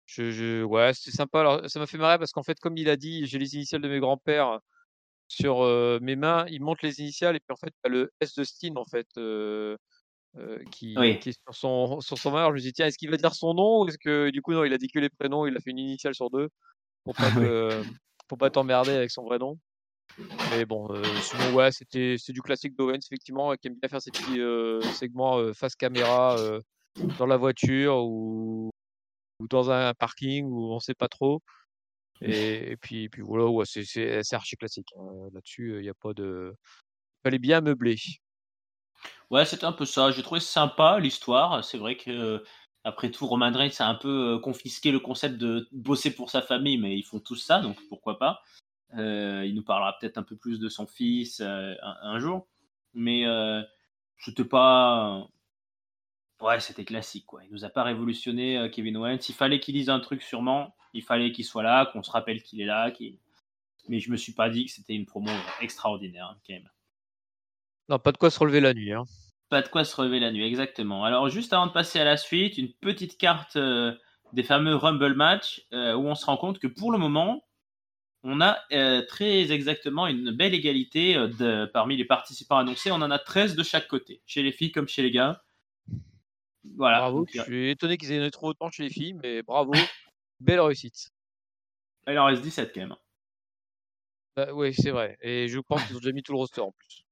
Speaker 2: Je je ouais, c'était sympa. Alors, ça m'a fait marrer parce qu'en fait, comme il a dit: «J'ai les initiales de mes grands-pères sur, heu, mes mains», il montre les initiales et puis en fait, tu as le S de Steen en fait, heu heu, qui
Speaker 1: Oui.
Speaker 2: qui est sur son sur son main. Alors je me suis dit: «Tiens, est-ce qu'il va dire son nom ou est-ce que» du coup, non, il a dit que les prénoms, il a fait une initiale sur deux pour pas
Speaker 1: Oui.
Speaker 2: que pour pas t'emmerder avec son vrai nom. Mais bon, heu, sinon ouais, c'était c'est du classique d'Owens effectivement, qui aime bien faire ses petits, heu, segments, heu, face caméra, heu, dans la voiture ou ou dans un parking où on sait pas trop et et puis et puis voilà, ouais, c'est c'est c'est archi classique, hein, là-dessus, il y a pas de fallait bien meubler.
Speaker 1: Ouais, c'était un peu ça. J'ai trouvé sympa l'histoire. C'est vrai que après tout, Roman Reigns a un peu, heu, confisqué le concept de bosser pour sa famille, mais ils font tous ça, donc pourquoi pas. Heu, il nous parlera peut-être un peu plus de son fils, heu, un un jour. Mais, heu, c'était pas ouais, c'était classique, quoi. Il nous a pas révolutionné, heu, Kevin Owens. Il fallait qu'il dise un truc sûrement, il fallait qu'il soit là, qu'on se rappelle qu'il est là, qu'il mais je me suis pas dit que c'était une promo extraordinaire, hein, quand même.
Speaker 2: Non, pas de quoi se relever la nuit, hein.
Speaker 1: Pas de quoi se relever la nuit, exactement. Alors juste avant de passer à la suite, une petite carte, heu, des fameux Rumble Match, heu, où on se rend compte que pour le moment, on a, heu, très exactement une belle égalité, heu, de parmi les participants annoncés. On en a treize de chaque côté, chez les filles comme chez les gars. Voilà,
Speaker 2: Bravo,
Speaker 1: donc
Speaker 2: je
Speaker 1: il
Speaker 2: suis étonné qu'ils aient donné trop autant chez les filles, mais bravo, belle réussite.
Speaker 1: il en reste dix-sept quand même.
Speaker 2: Bah, oui, c'est vrai et je pense qu'ils ont déjà mis tout le roster en plus.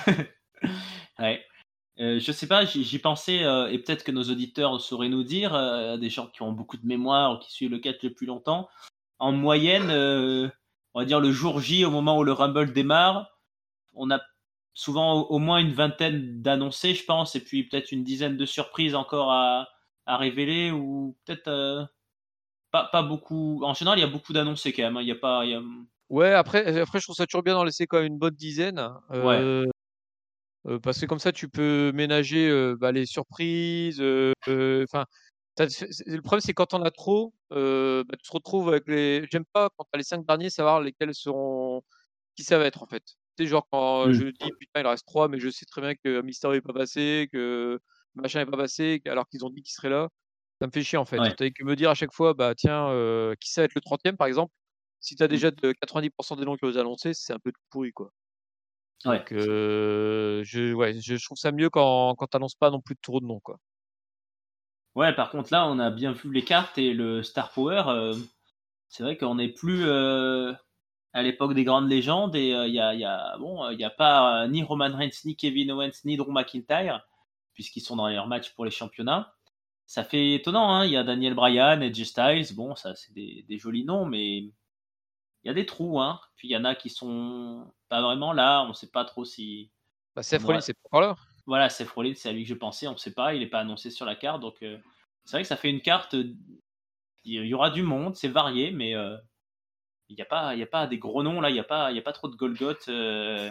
Speaker 1: Ouais. Heu, je sais pas, j'y j'y pensais, heu, et peut-être que nos auditeurs sauraient nous dire, heu, des gens qui ont beaucoup de mémoire ou qui suivent le catch depuis longtemps. En moyenne, heu, on va dire le jour J, au moment où le Rumble démarre, on a souvent au au moins une vingtaine d'annoncés, je pense, et puis peut-être une dizaine de surprises encore à à révéler ou peut-être, heu, pas pas beaucoup. En général, il y a beaucoup d'annoncés quand même, hein. Il y a pas il y a, mmh
Speaker 2: Ouais, après heu, après je trouve ça toujours bien d'en laisser quand même une bonne dizaine,
Speaker 1: ouais,
Speaker 2: heu heu, parce que comme ça tu peux ménager, heu, bah, les surprises, heu heu, enfin, tu as c'est c'est le problème c'est quand tu en as trop, heu, bah, tu te retrouves avec les j'aime pas quand tu as les cinq derniers savoir lesquels seront qui ça va être en fait. Tu sais genre quand
Speaker 1: mmh,
Speaker 2: je dis: «Putain il en reste trois mais je sais très bien que Mysterio est pas passé, que machin est pas passé», alors qu'ils ont dit qu'il serait là, ça me fait chier en fait.
Speaker 1: ouais,
Speaker 2: Tu que me dire à chaque fois: «Bah tiens, heu, qui ça va être le trentième par exemple?» Si tu as
Speaker 1: mmh,
Speaker 2: déjà de quatre-vingt-dix des noms qui osent annoncer, c'est un peu pourri quoi.
Speaker 1: ouais,
Speaker 2: Donc
Speaker 1: c'est vrai.
Speaker 2: heu, je ouais, je je trouve ça mieux quand quand tu annonces pas non plus trop de noms quoi.
Speaker 1: Ouais, par contre là, on a bien vu les cartes et le star power, heu, c'est vrai qu'on n'est plus, heu, à l'époque des grandes légendes et il y a y a bon, il y a pas, heu, ni Roman Reigns, ni Kevin Owens, ni Drew McIntyre, puisqu'ils sont dans leurs matchs pour les championnats. Ça fait étonnant, hein, il y a Daniel Bryan, Edge Styles, bon ça c'est des des jolis noms, mais il y a des trous, hein. Puis il y en a qui sont pas vraiment là, on sait pas trop si
Speaker 2: Bah, Seth
Speaker 1: on
Speaker 2: Rollins
Speaker 1: aurait
Speaker 2: c'est pas encore là.
Speaker 1: voilà, Seth Rollins, c'est à lui que je pensais, on sait pas, il est pas annoncé sur la carte donc heu, c'est vrai que ça fait une carte, heu, il y aura du monde, c'est varié, mais heu, il y a pas il y a pas des gros noms là, il y a pas il y a pas trop de Golgoth, heu,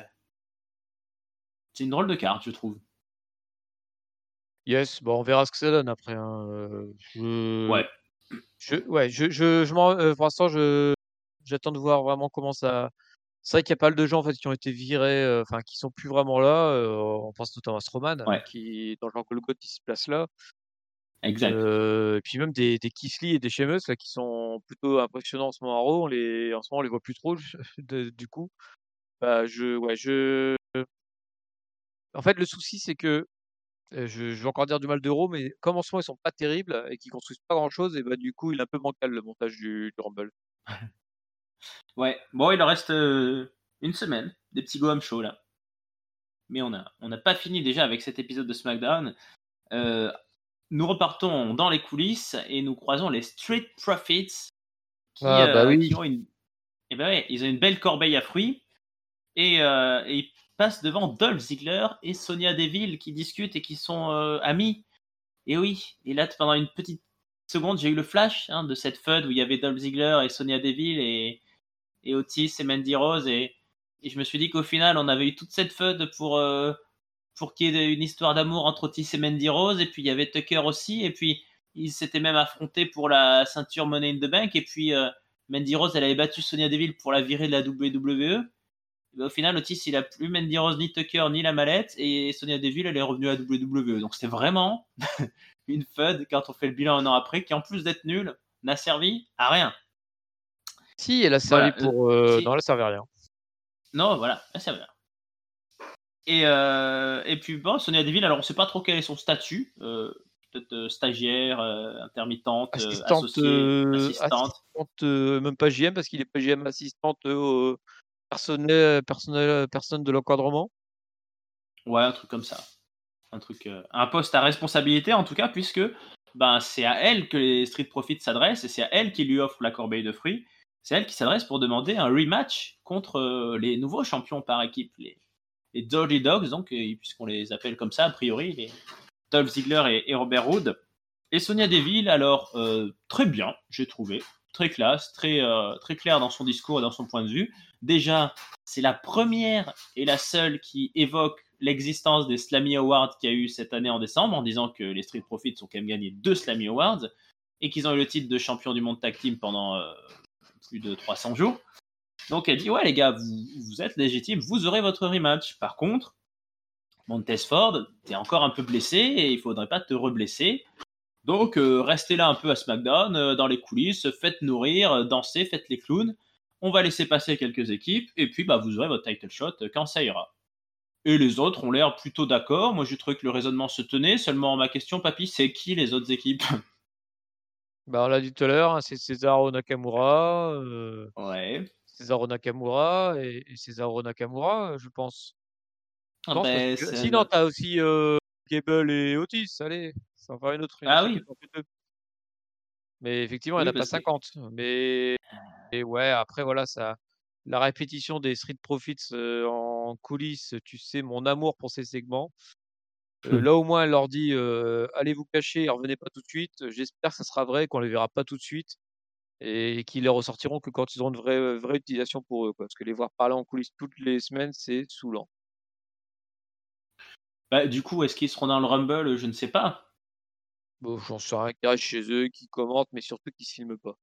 Speaker 1: c'est une drôle de carte, je trouve.
Speaker 2: Yes, bon on verra ce que ça donne après, hein, heu, je
Speaker 1: Ouais,
Speaker 2: je ouais, je je je m'en heu, pour l'instant je j'attends de voir vraiment comment ça c'est vrai qu'il y a pas mal de gens en fait qui ont été virés, heu, enfin qui sont plus vraiment là, heu, on pense notamment à Strowman, hein,
Speaker 1: ouais,
Speaker 2: qui dans le genre Golgoth qui se place là,
Speaker 1: exact.
Speaker 2: heu, et puis même des des Keith Lee et des Sheamus là qui sont plutôt impressionnants en ce moment à Raw, on les en ce moment on les voit plus trop de du coup. Bah, je ouais, je en fait le souci c'est que, heu, je je vais encore dire du mal de Raw, mais comme en ce moment ils sont pas terribles et qu'ils construisent pas grand chose et bah, du coup il est un peu bancal le montage du du Rumble.
Speaker 1: Ouais, bon, il en reste, heu, une semaine, des petits go home show là. Mais on a on n'a pas fini déjà avec cet épisode de SmackDown. Heu, nous repartons dans les coulisses et nous croisons les Street Profits qui,
Speaker 2: Ah bah
Speaker 1: heu,
Speaker 2: oui.
Speaker 1: qui ont une et ben ouais, ils ont une belle corbeille à fruits et heu et ils passent devant Dolph Ziggler et Sonya Deville qui discutent et qui sont, heu, amis. Et oui, et là pendant une petite seconde, j'ai eu le flash, hein, de cette feud où il y avait Dolph Ziggler et Sonya Deville et et Otis et Mandy Rose et et je me suis dit qu'au final, on avait eu toute cette feud pour, heu, pour qu'il y ait une histoire d'amour entre Otis et Mandy Rose et puis il y avait Tucker aussi et puis ils s'étaient même affrontés pour la ceinture Money in the Bank et puis, heu, Mandy Rose, elle avait battu Sonya Deville pour la virer de la W W E. Et bah, au final, Otis, il a plus Mandy Rose, ni Tucker, ni la mallette et Sonya Deville, elle est revenue à la W W E. Donc c'était vraiment une feud quand on fait le bilan un an après, qui en plus d'être nulle, n'a servi à rien.
Speaker 2: Si, elle a servi
Speaker 1: Voilà, euh,
Speaker 2: pour. euh,
Speaker 1: si-
Speaker 2: Non, elle a servi à rien.
Speaker 1: Non, voilà, elle servi à rien. Et, euh, et puis bon, Sonia Deville, alors on sait pas trop quel est son statut, euh, peut-être euh, stagiaire, euh, intermittente, euh,
Speaker 2: Assistante,
Speaker 1: associée,
Speaker 2: euh,
Speaker 1: assistante.
Speaker 2: assistante euh, même pas J M parce qu'il est pas J M, assistante euh, personnel, personnel, personne de l'encadrement.
Speaker 1: Ouais, un truc comme ça. Un truc, euh, un poste à responsabilité en tout cas, puisque ben, c'est à elle que les Street Profits s'adressent et c'est à elle qui lui offre la corbeille de fruits. C'est elle qui s'adresse pour demander un rematch contre euh, les nouveaux champions par équipe, les, les Dirty Dogs, donc, euh, puisqu'on les appelle comme ça a priori, les Dolph Ziggler et, et Robert Roode. Et Sonia Deville, alors, euh, très bien, j'ai trouvé. Très classe, très, euh, très clair dans son discours et dans son point de vue. Déjà, c'est la première et la seule qui évoque l'existence des Slammy Awards qu'il y a eu cette année en décembre, en disant que les Street Profits ont quand même gagné deux Slammy Awards et qu'ils ont eu le titre de champion du monde tag team pendant euh, plus de trois cents jours. Donc elle dit, ouais les gars, vous, vous êtes légitimes, vous aurez votre rematch. Par contre, Montez Ford, t'es encore un peu blessé et il faudrait pas te reblesser. Donc, euh, restez là un peu à SmackDown, euh, dans les coulisses, faites nourrir, euh, dansez, faites les clowns. On va laisser passer quelques équipes, et puis bah, vous aurez votre title shot euh, quand ça ira. Et les autres ont l'air plutôt d'accord. Moi, j'ai trouvé que le raisonnement se tenait. Seulement, ma question, papy, c'est qui les autres équipes?
Speaker 2: Bah, on l'a dit tout à l'heure, hein, c'est Cesaro Nakamura, euh,
Speaker 1: Ouais.
Speaker 2: Cesaro Nakamura et, et Cesaro Nakamura, euh, je pense. Je
Speaker 1: Ah
Speaker 2: pense parce
Speaker 1: ben,
Speaker 2: que
Speaker 1: c'est
Speaker 2: sinon
Speaker 1: le-
Speaker 2: t'as aussi euh, Gable et Otis, allez, ça en fera une autre, il y en a
Speaker 1: Ah
Speaker 2: cinq
Speaker 1: oui,
Speaker 2: qui sont plus deux. Mais effectivement, il n'y en
Speaker 1: oui,
Speaker 2: a pas
Speaker 1: parce que...
Speaker 2: cinquante. Mais et ouais, après voilà, ça, la répétition des Street Profits euh, en coulisses, tu sais mon amour pour ces segments. Euh, là au moins, elle leur dit euh, allez vous cacher, et revenez pas tout de suite. J'espère que ça sera vrai, qu'on les verra pas tout de suite et qu'ils les ressortiront que quand ils auront une vraie, vraie utilisation pour eux, quoi. Parce que les voir parler en coulisses toutes les semaines, c'est saoulant.
Speaker 1: Bah, du coup, est-ce qu'ils seront dans le Rumble? Je ne sais pas.
Speaker 2: Bon, j'en sais rien, qui restent chez eux, qui commentent, mais surtout qui se filment pas.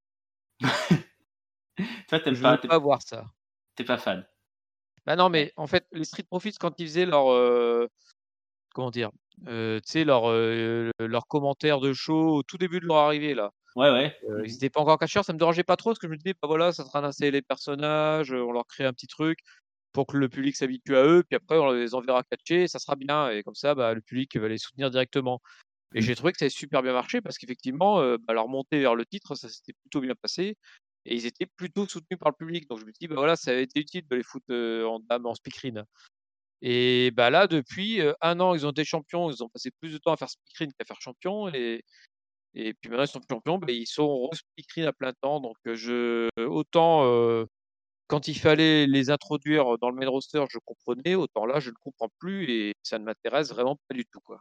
Speaker 1: Toi, t'aimes
Speaker 2: Je veux
Speaker 1: pas, t'es
Speaker 2: pas voir ça.
Speaker 1: t'es pas fan.
Speaker 2: Bah non,
Speaker 1: Ouais,
Speaker 2: mais en fait, les Street Profits, quand ils faisaient leur, euh, comment dire, euh, tu sais, leur, euh, leur commentaire de show au tout début de leur arrivée, là,
Speaker 1: ouais. ouais.
Speaker 2: euh, ils
Speaker 1: Mhm.
Speaker 2: étaient pas encore catcheurs, ça me dérangeait pas trop, parce que je me disais, bah voilà, ça sera d'installer les personnages, euh, on leur crée un petit truc pour que le public s'habitue à eux, puis après, on les enverra catcher, ça sera bien, et comme ça, bah, le public va les soutenir directement. Et j'ai trouvé que ça a super bien marché parce qu'effectivement, euh, bah, leur montée vers le titre, ça s'était plutôt bien passé. Et ils étaient plutôt soutenus par le public. Donc je me dis, bah voilà, ça a été utile de les foutre euh, en dame, en speakerine. Et bah là, depuis euh, un an, ils ont été champions. Ils ont passé plus de temps à faire speakerine qu'à faire champion. Et, et puis maintenant, ils sont champions. Bah, ils sont re-speakerine à plein temps. Donc euh, je, autant euh, quand il fallait les introduire dans le main roster, je comprenais. Autant là, je ne comprends plus et ça ne m'intéresse vraiment pas du tout, quoi.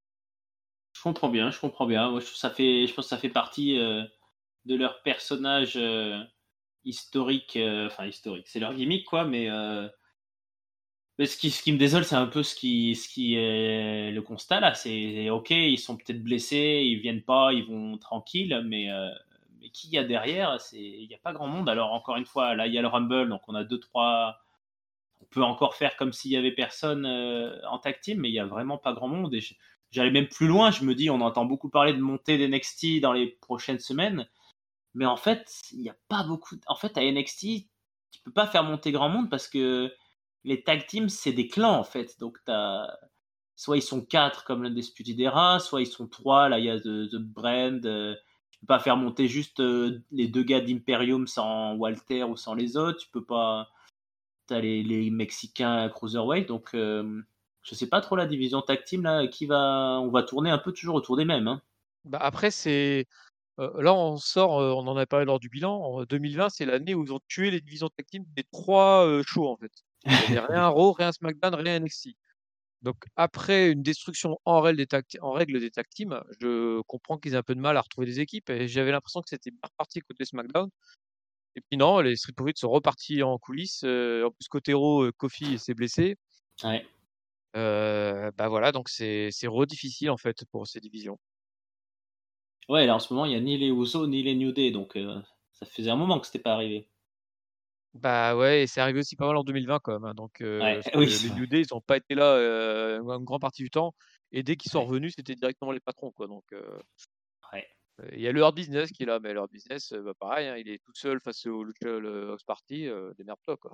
Speaker 1: Je comprends bien, je comprends bien. Moi, je, trouve ça fait, je pense que ça fait partie euh, de leur personnage euh, historique, euh, enfin historique, c'est leur gimmick quoi, mais, euh, mais ce, qui, ce qui me désole, c'est un peu ce qui, ce qui est le constat là. C'est ok, ils sont peut-être blessés, ils viennent pas, ils vont tranquilles, mais, euh, mais qui y a derrière, c'est, il n'y a pas grand monde. Alors encore une fois, là il y a le Rumble, donc on a deux trois, on peut encore faire comme s'il y avait personne euh, en tag team, mais il y a vraiment pas grand monde. Et je- j'allais même plus loin, je me dis, on entend beaucoup parler de montée d'N X T dans les prochaines semaines. Mais en fait, il n'y a pas beaucoup. En fait, à N X T, tu peux pas faire monter grand monde parce que les tag teams, c'est des clans en fait. Donc, t'as... soit ils sont quatre comme l'Undisputed Era, soit ils sont trois. Là, il y a The, The Brand. Euh, tu peux pas faire monter juste euh, les deux gars d'Imperium sans Walter ou sans les autres. Tu peux pas. T'as les, les Mexicains Cruiserweight. Donc, euh, je sais pas trop la division tag team là. Qui va. On va tourner un peu toujours autour des mêmes. Hein.
Speaker 2: Bah après, c'est euh, là, on sort, euh, on en a parlé lors du bilan. En deux mille vingt, c'est l'année où ils ont tué les divisions tag team des trois euh, shows en fait. Il y avait rien Raw, rien SmackDown, rien N X T. Donc après une destruction en règle des tag, en règle des tag teams, je comprends qu'ils aient un peu de mal à retrouver des équipes. Et j'avais l'impression que c'était bien reparti côté SmackDown. Et puis non, les Street Profits sont repartis en coulisses. Euh, en plus côté Raw, euh, Kofi s'est blessé.
Speaker 1: Ouais.
Speaker 2: Euh, bah voilà, donc c'est c'est re difficile en fait pour ces divisions.
Speaker 1: Ouais, là en ce moment, il y a ni les Usos ni les New Day, donc euh, ça faisait un moment que c'était pas arrivé.
Speaker 2: Bah ouais, et c'est arrivé aussi pas mal en deux mille vingt quand même, hein, donc
Speaker 1: Ouais,
Speaker 2: heu, parce que
Speaker 1: oui,
Speaker 2: les
Speaker 1: c'est vrai.
Speaker 2: New Day, ils ont pas été là, heu, une grande partie du temps et dès qu'ils sont
Speaker 1: Ouais,
Speaker 2: revenus, c'était directement les patrons, quoi, donc heu,
Speaker 1: ouais.
Speaker 2: Il y a le Hurt Business qui est là, mais le Hurt Business, bah, pareil, hein, il est tout seul face au Lucha le House Party, heu, démerde-toi, quoi.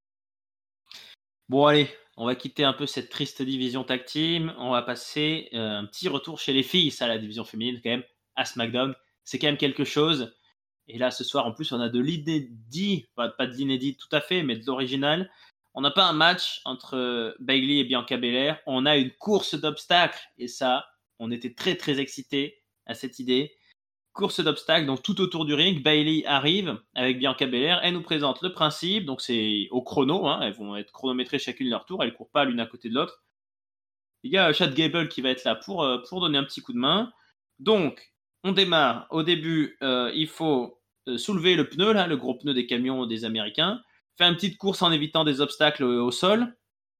Speaker 1: Bon allez, on va quitter un peu cette triste division tag team. On va passer euh, un petit retour chez les filles, ça, la division féminine quand même, à SmackDown. C'est quand même quelque chose. Et là, ce soir, en plus, on a de l'inédit, enfin, pas de l'inédit tout à fait, mais de l'original. On n'a pas un match entre Bayley et Bianca Belair. On a une course d'obstacles. Et ça, on était très très excités à cette idée. Course d'obstacles, donc tout autour du ring. Bayley arrive avec Bianca Belair. Elle nous présente le principe. Donc c'est au chrono. Hein, elles vont être chronométrées chacune leur tour. Elles ne courent pas l'une à côté de l'autre. Il y a Chad Gable qui va être là pour, euh, pour donner un petit coup de main. Donc, on démarre. Au début, euh, il faut euh, soulever le pneu, là, le gros pneu des camions des Américains. Faire une petite course en évitant des obstacles au sol.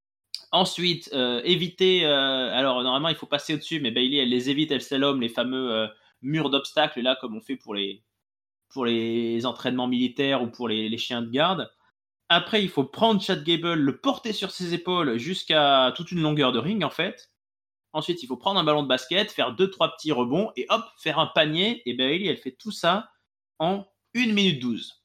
Speaker 1: Ensuite, euh, éviter. Euh, alors, normalement, il faut passer au-dessus, mais Bayley, elle les évite, elle slalom, les fameux euh, murs d'obstacles, là, comme on fait pour les, pour les entraînements militaires ou pour les, les chiens de garde. Après, il faut prendre Chad Gable, le porter sur ses épaules jusqu'à toute une longueur de ring, en fait. Ensuite, il faut prendre un ballon de basket, faire deux trois petits rebonds et hop, faire un panier. Et Bayley, elle fait tout ça en une minute douze.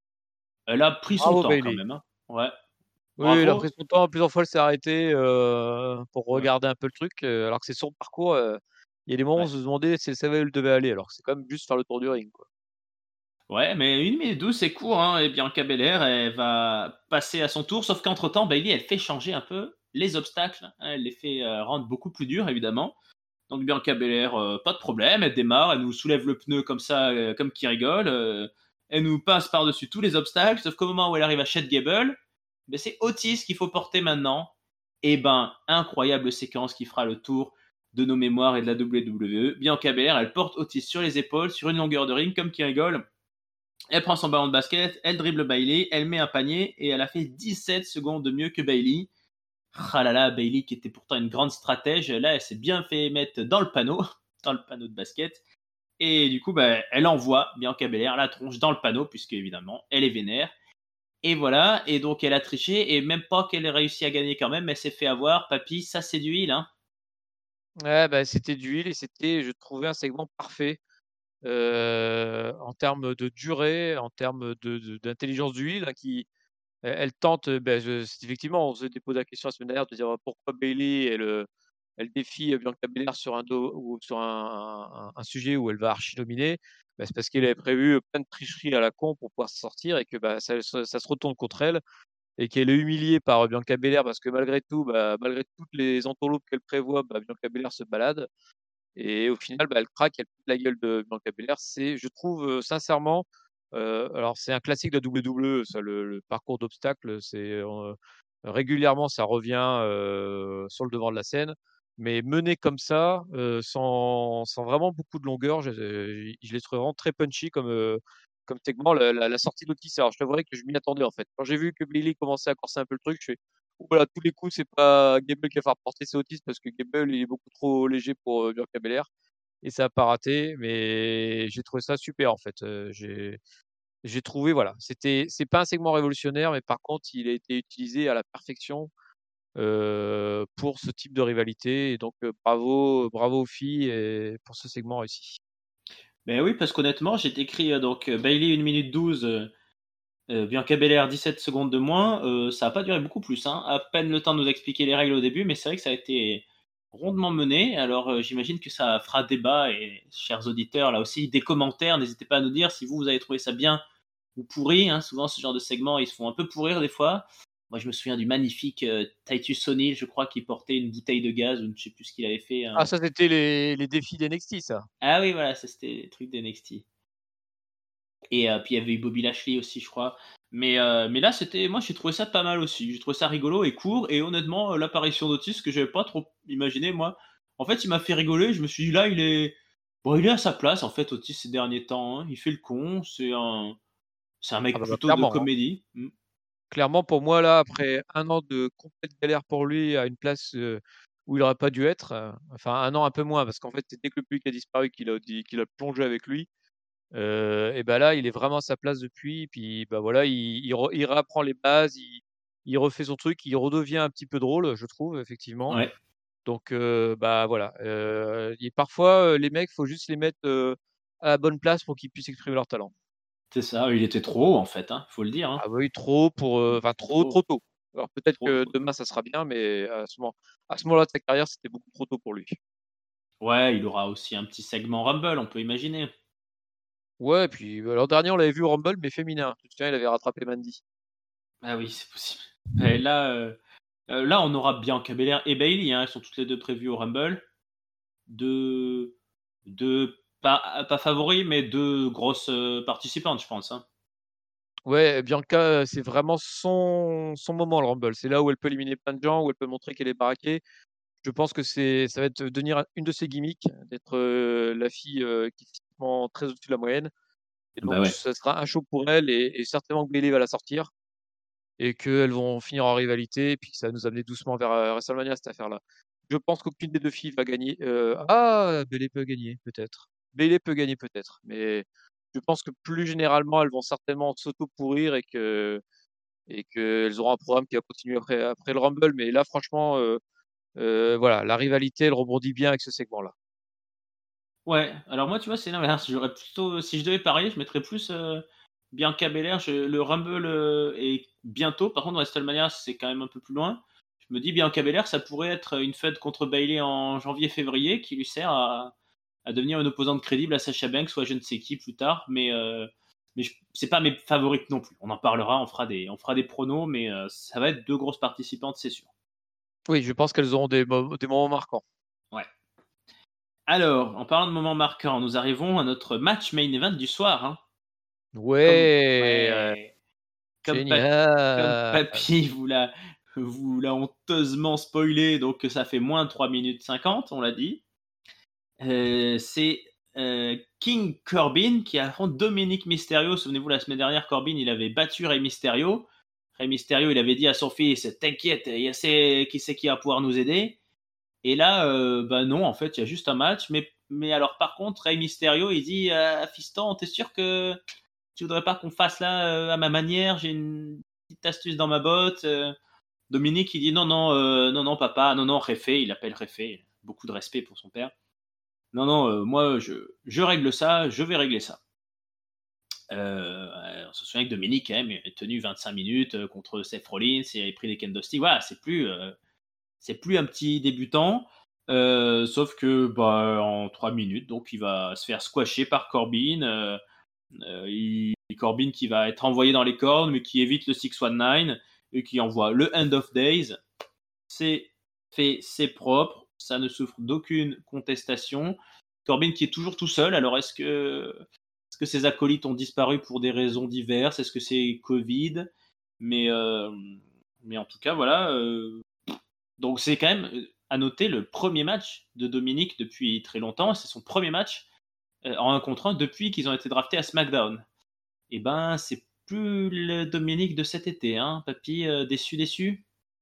Speaker 1: Elle a pris son
Speaker 2: Bravo
Speaker 1: temps quand
Speaker 2: Bayley.
Speaker 1: même. Hein. Ouais.
Speaker 2: Oui, elle a
Speaker 1: Bravo.
Speaker 2: pris son temps, plusieurs fois elle s'est arrêtée, heu, pour
Speaker 1: Ouais.
Speaker 2: regarder un peu le truc, heu, alors que c'est son parcours, heu, il y a des moments où on
Speaker 1: Ouais.
Speaker 2: se demandait si elle savait où elle devait aller, alors que c'est quand même juste faire le tour du ring, quoi.
Speaker 1: Ouais, mais une minute douze, c'est court. Hein. Et Bianca Belair, elle va passer à son tour. Sauf qu'entre-temps, Bayley, elle fait changer un peu les obstacles. Hein. Elle les fait euh, rendre beaucoup plus durs, évidemment. Donc Bianca Belair, euh, pas de problème. Elle démarre, elle nous soulève le pneu comme ça, euh, comme qui rigole. euh, elle nous passe par-dessus tous les obstacles. Sauf qu'au moment où elle arrive à Chad Gable, ben c'est Otis qu'il faut porter maintenant. Et ben, incroyable séquence qui fera le tour de nos mémoires et de la W W E. Bianca Belair, elle porte Otis sur les épaules, sur une longueur de ring, comme qui rigole. Elle prend son ballon de basket, elle dribble Bayley, elle met un panier et elle a fait dix-sept secondes de mieux que Bayley. Ah là là, Bayley qui était pourtant une grande stratège, là elle s'est bien fait mettre dans le panneau, dans le panneau de basket. Et du coup, bah, elle envoie Bianca Belair la tronche dans le panneau, puisque évidemment, elle est vénère. Et voilà, et donc elle a triché, et même pas qu'elle ait réussi à gagner quand même, elle s'est fait avoir. Papy, ça c'est du heal, hein.
Speaker 2: Ouais, bah, c'était d'huile et c'était, je trouvais, un segment parfait, heu, en termes de durée, en termes de de d'intelligence d'huile, hein, qui elle elle tente, heu, bah, je c'est effectivement, on se déposait la question la semaine dernière de dire, heu, pourquoi Bayley elle, heu, elle défie, heu, Bianca Belair sur un dos ou sur un un un sujet où elle va archi dominer. Bah, c'est parce qu'elle avait prévu, heu, plein de tricheries à la con pour pouvoir s'en sortir et que, bah, ça ça ça se retourne contre elle et qu'elle est humiliée par, heu, Bianca Belair parce que malgré tout, bah, malgré toutes les entourloupes qu'elle prévoit, bah, Bianca Belair se balade et au final, bah, elle craque, elle pète la gueule de Bianca Belair. C'est, je trouve, heu, sincèrement, heu, alors c'est un classique de la W W E ça, le le parcours d'obstacles, c'est, heu, régulièrement ça revient, heu, sur le devant de la scène, mais mené comme ça, heu, sans sans vraiment beaucoup de longueur, je je l'ai trouvé vraiment très punchy comme, heu, comme segment. La la la sortie d'Otis, alors je t'avouerai que je m'y attendais, en fait. Quand j'ai vu que Bayley commençait à corser un peu le truc, je fais: «Ouh là, tous les coups, c'est pas Gable qui va falloir porter, c'est Otis», parce que Gable, il est beaucoup trop léger pour, heu, Bianca Belair et ça a pas raté, mais j'ai trouvé ça super, en fait, heu, j'ai j'ai trouvé, voilà, c'était c'est pas un segment révolutionnaire, mais par contre, il a été utilisé à la perfection, heu, pour ce type de rivalité et donc, heu, bravo bravo aux filles et pour ce segment réussi.
Speaker 1: Ben oui, parce qu'honnêtement, j'ai écrit euh, donc euh, Bayley une minute douze, euh, euh, Bianca Belair dix-sept secondes de moins. Euh, ça n'a pas duré beaucoup plus, hein. À peine le temps de nous expliquer les règles au début, mais c'est vrai que ça a été rondement mené. Alors euh, j'imagine que ça fera débat et chers auditeurs, là aussi, des commentaires. N'hésitez pas à nous dire si vous, vous avez trouvé ça bien ou pourri. Hein. Souvent, ce genre de segments, ils se font un peu pourrir des fois. Moi, je me souviens du magnifique euh, Titus O'Neil, je crois, qui portait une bouteille de gaz, ou je ne sais plus ce qu'il avait fait.
Speaker 2: Ah
Speaker 1: Hein.
Speaker 2: ça, c'était les les défis d'N X T, ça?
Speaker 1: Ah oui, voilà, ça c'était les trucs d'N X T. Et euh, puis il y avait eu Bobby Lashley aussi, je crois. Mais, euh, mais là, c'était, moi, j'ai trouvé ça pas mal aussi. J'ai trouvé ça rigolo et court. Et honnêtement, euh, l'apparition d'Otis, que j'avais pas trop imaginé, moi, en fait, il m'a fait rigoler. Je me suis dit, là, il est, bon, il est à sa place, en fait, Otis, ces derniers temps. Hein. Il fait le con. C'est un, c'est un
Speaker 2: Ah
Speaker 1: mec
Speaker 2: bah bah,
Speaker 1: plutôt de
Speaker 2: clairement, hein.
Speaker 1: comédie. Mm.
Speaker 2: Clairement, pour moi, là, après un an de complète galère pour lui à une place, heu, où il aurait pas dû être, heu, enfin un an, un peu moins, parce qu'en fait, c'est dès que le public a disparu qu'il a dit qu'il a plongé avec lui, heu et bah, là, il est vraiment à sa place depuis. Puis, bah, voilà, il il re il réapprend les bases, il il refait son truc, il redevient un petit peu drôle, je trouve, effectivement.
Speaker 1: Ouais.
Speaker 2: Donc, heu, bah, voilà, heu et parfois, heu, les mecs, faut juste les mettre, à la bonne place pour qu'ils puissent exprimer leur talent.
Speaker 1: C'est ça, il était trop haut en fait, hein, faut le dire, hein.
Speaker 2: Ah bah oui, trop pour, heu, enfin trop,
Speaker 1: Trop,
Speaker 2: trop tôt. Alors peut-être
Speaker 1: trop,
Speaker 2: que
Speaker 1: trop.
Speaker 2: demain ça sera bien, mais à ce moment à ce moment-là de sa carrière, c'était beaucoup trop tôt pour lui.
Speaker 1: Ouais, il aura aussi un petit segment Rumble, on peut imaginer.
Speaker 2: Ouais, et puis, bah, l'an dernier, on l'avait vu au Rumble, mais féminin. Tu te souviens, il avait rattrapé Mandy.
Speaker 1: Ah oui, c'est possible. Et là, heu heu, là, on aura Bianca Belair et Bayley, hein, elles sont toutes les deux prévues au Rumble. deux deux pas pas favoris, mais deux grosses, heu, participantes, je pense, hein.
Speaker 2: Ouais, Bianca, c'est vraiment son son moment, le Rumble. C'est là où elle peut éliminer plein de gens, où elle peut montrer qu'elle est baraquée. Je pense que c'est ça va être devenir une de ses gimmicks, d'être, heu, la fille, heu, qui est physiquement très au-dessus de la moyenne, et
Speaker 1: Bah
Speaker 2: donc
Speaker 1: ouais.
Speaker 2: ce sera un show pour elle, et et certainement que Bayley va la sortir et qu'elles vont finir en rivalité et puis que ça va nous amener doucement vers, heu, WrestleMania, cette affaire-là. Je pense qu'aucune des deux filles va gagner, heu ah! Bayley peut gagner, peut-être. Bayley peut gagner peut-être, mais je pense que plus généralement, elles vont certainement s'auto-pourrir et que et qu'elles auront un programme qui va continuer après après le Rumble, mais là franchement, heu heu, voilà, la rivalité, elle rebondit bien avec ce segment-là.
Speaker 1: Ouais, alors moi, tu vois, c'est l'inverse. J'aurais plutôt si je devais parier, je mettrais plus, heu, Bianca Belair. Je le Rumble, heu, est bientôt. Par contre, WrestleMania, c'est quand même un peu plus loin. Je me dis Bianca Belair, ça pourrait être une feude contre Bayley en janvier-février qui lui sert à à devenir une opposante crédible à Sasha Banks, soit je ne sais qui plus tard. Mais, heu, mais je c'est pas mes favorites non plus. On en parlera, on fera des on fera des pronos, mais, heu, ça va être deux grosses participantes, c'est sûr.
Speaker 2: Oui, je pense qu'elles auront des mo des moments marquants.
Speaker 1: Ouais. Alors, en parlant de moments marquants, nous arrivons à notre match main event du soir, hein. Comme
Speaker 2: Ouais, heu,
Speaker 1: ouais, comme pa comme
Speaker 2: génial!
Speaker 1: Papy vous l'a vous l'a honteusement spoilé, donc ça fait moins de trois minutes cinquante, on l'a dit. Heu, c'est, heu, King Corbin qui affronte Dominic Mysterio. Souvenez-vous, la semaine dernière, Corbin, il avait battu Rey Mysterio. Rey Mysterio, il avait dit à son fils: «T'inquiète, il y a c'est qui c'est qui va pouvoir nous aider?» Et là, heu, bah, non, en fait, il y a juste un match. Mais mais alors par contre, Rey Mysterio, il dit: «Heu, fiston, tu es sûr que tu voudrais pas qu'on fasse là, heu, à ma manière? J'ai une petite astuce dans ma botte, heu». Dominique, il dit: «Non, non, heu, non, non papa, non, non, Réfé», il appelle Réfé, beaucoup de respect pour son père. «Non, non, heu, moi je je règle ça, je vais régler ça». Heu, on se souvient que Dominique, quand même, il avait tenu vingt-cinq minutes, heu, contre Seth Rollins, il avait pris des kendo-sticks. Voilà, c'est plus, heu, c'est plus un petit débutant, heu, sauf que, bah, en trois minutes, donc il va se faire squasher par Corbin, heu heu, il Corbin qui va être envoyé dans les cornes, mais qui évite le six one nine et qui envoie le End of Days. C'est fait, c'est propre, ça ne souffre d'aucune contestation. Corbin qui est toujours tout seul, alors est-ce que est-ce que ses acolytes ont disparu pour des raisons diverses? Est-ce que c'est Covid? Mais, hem, mais en tout cas, voilà, heu, donc c'est quand même, heu, à noter le premier match de Dominic depuis très longtemps. C'est son premier match, heu, en un contre un depuis qu'ils ont été draftés à SmackDown. Et ben, c'est plus le Dominic de cet été, hein, papy, heu, déçu, déçu?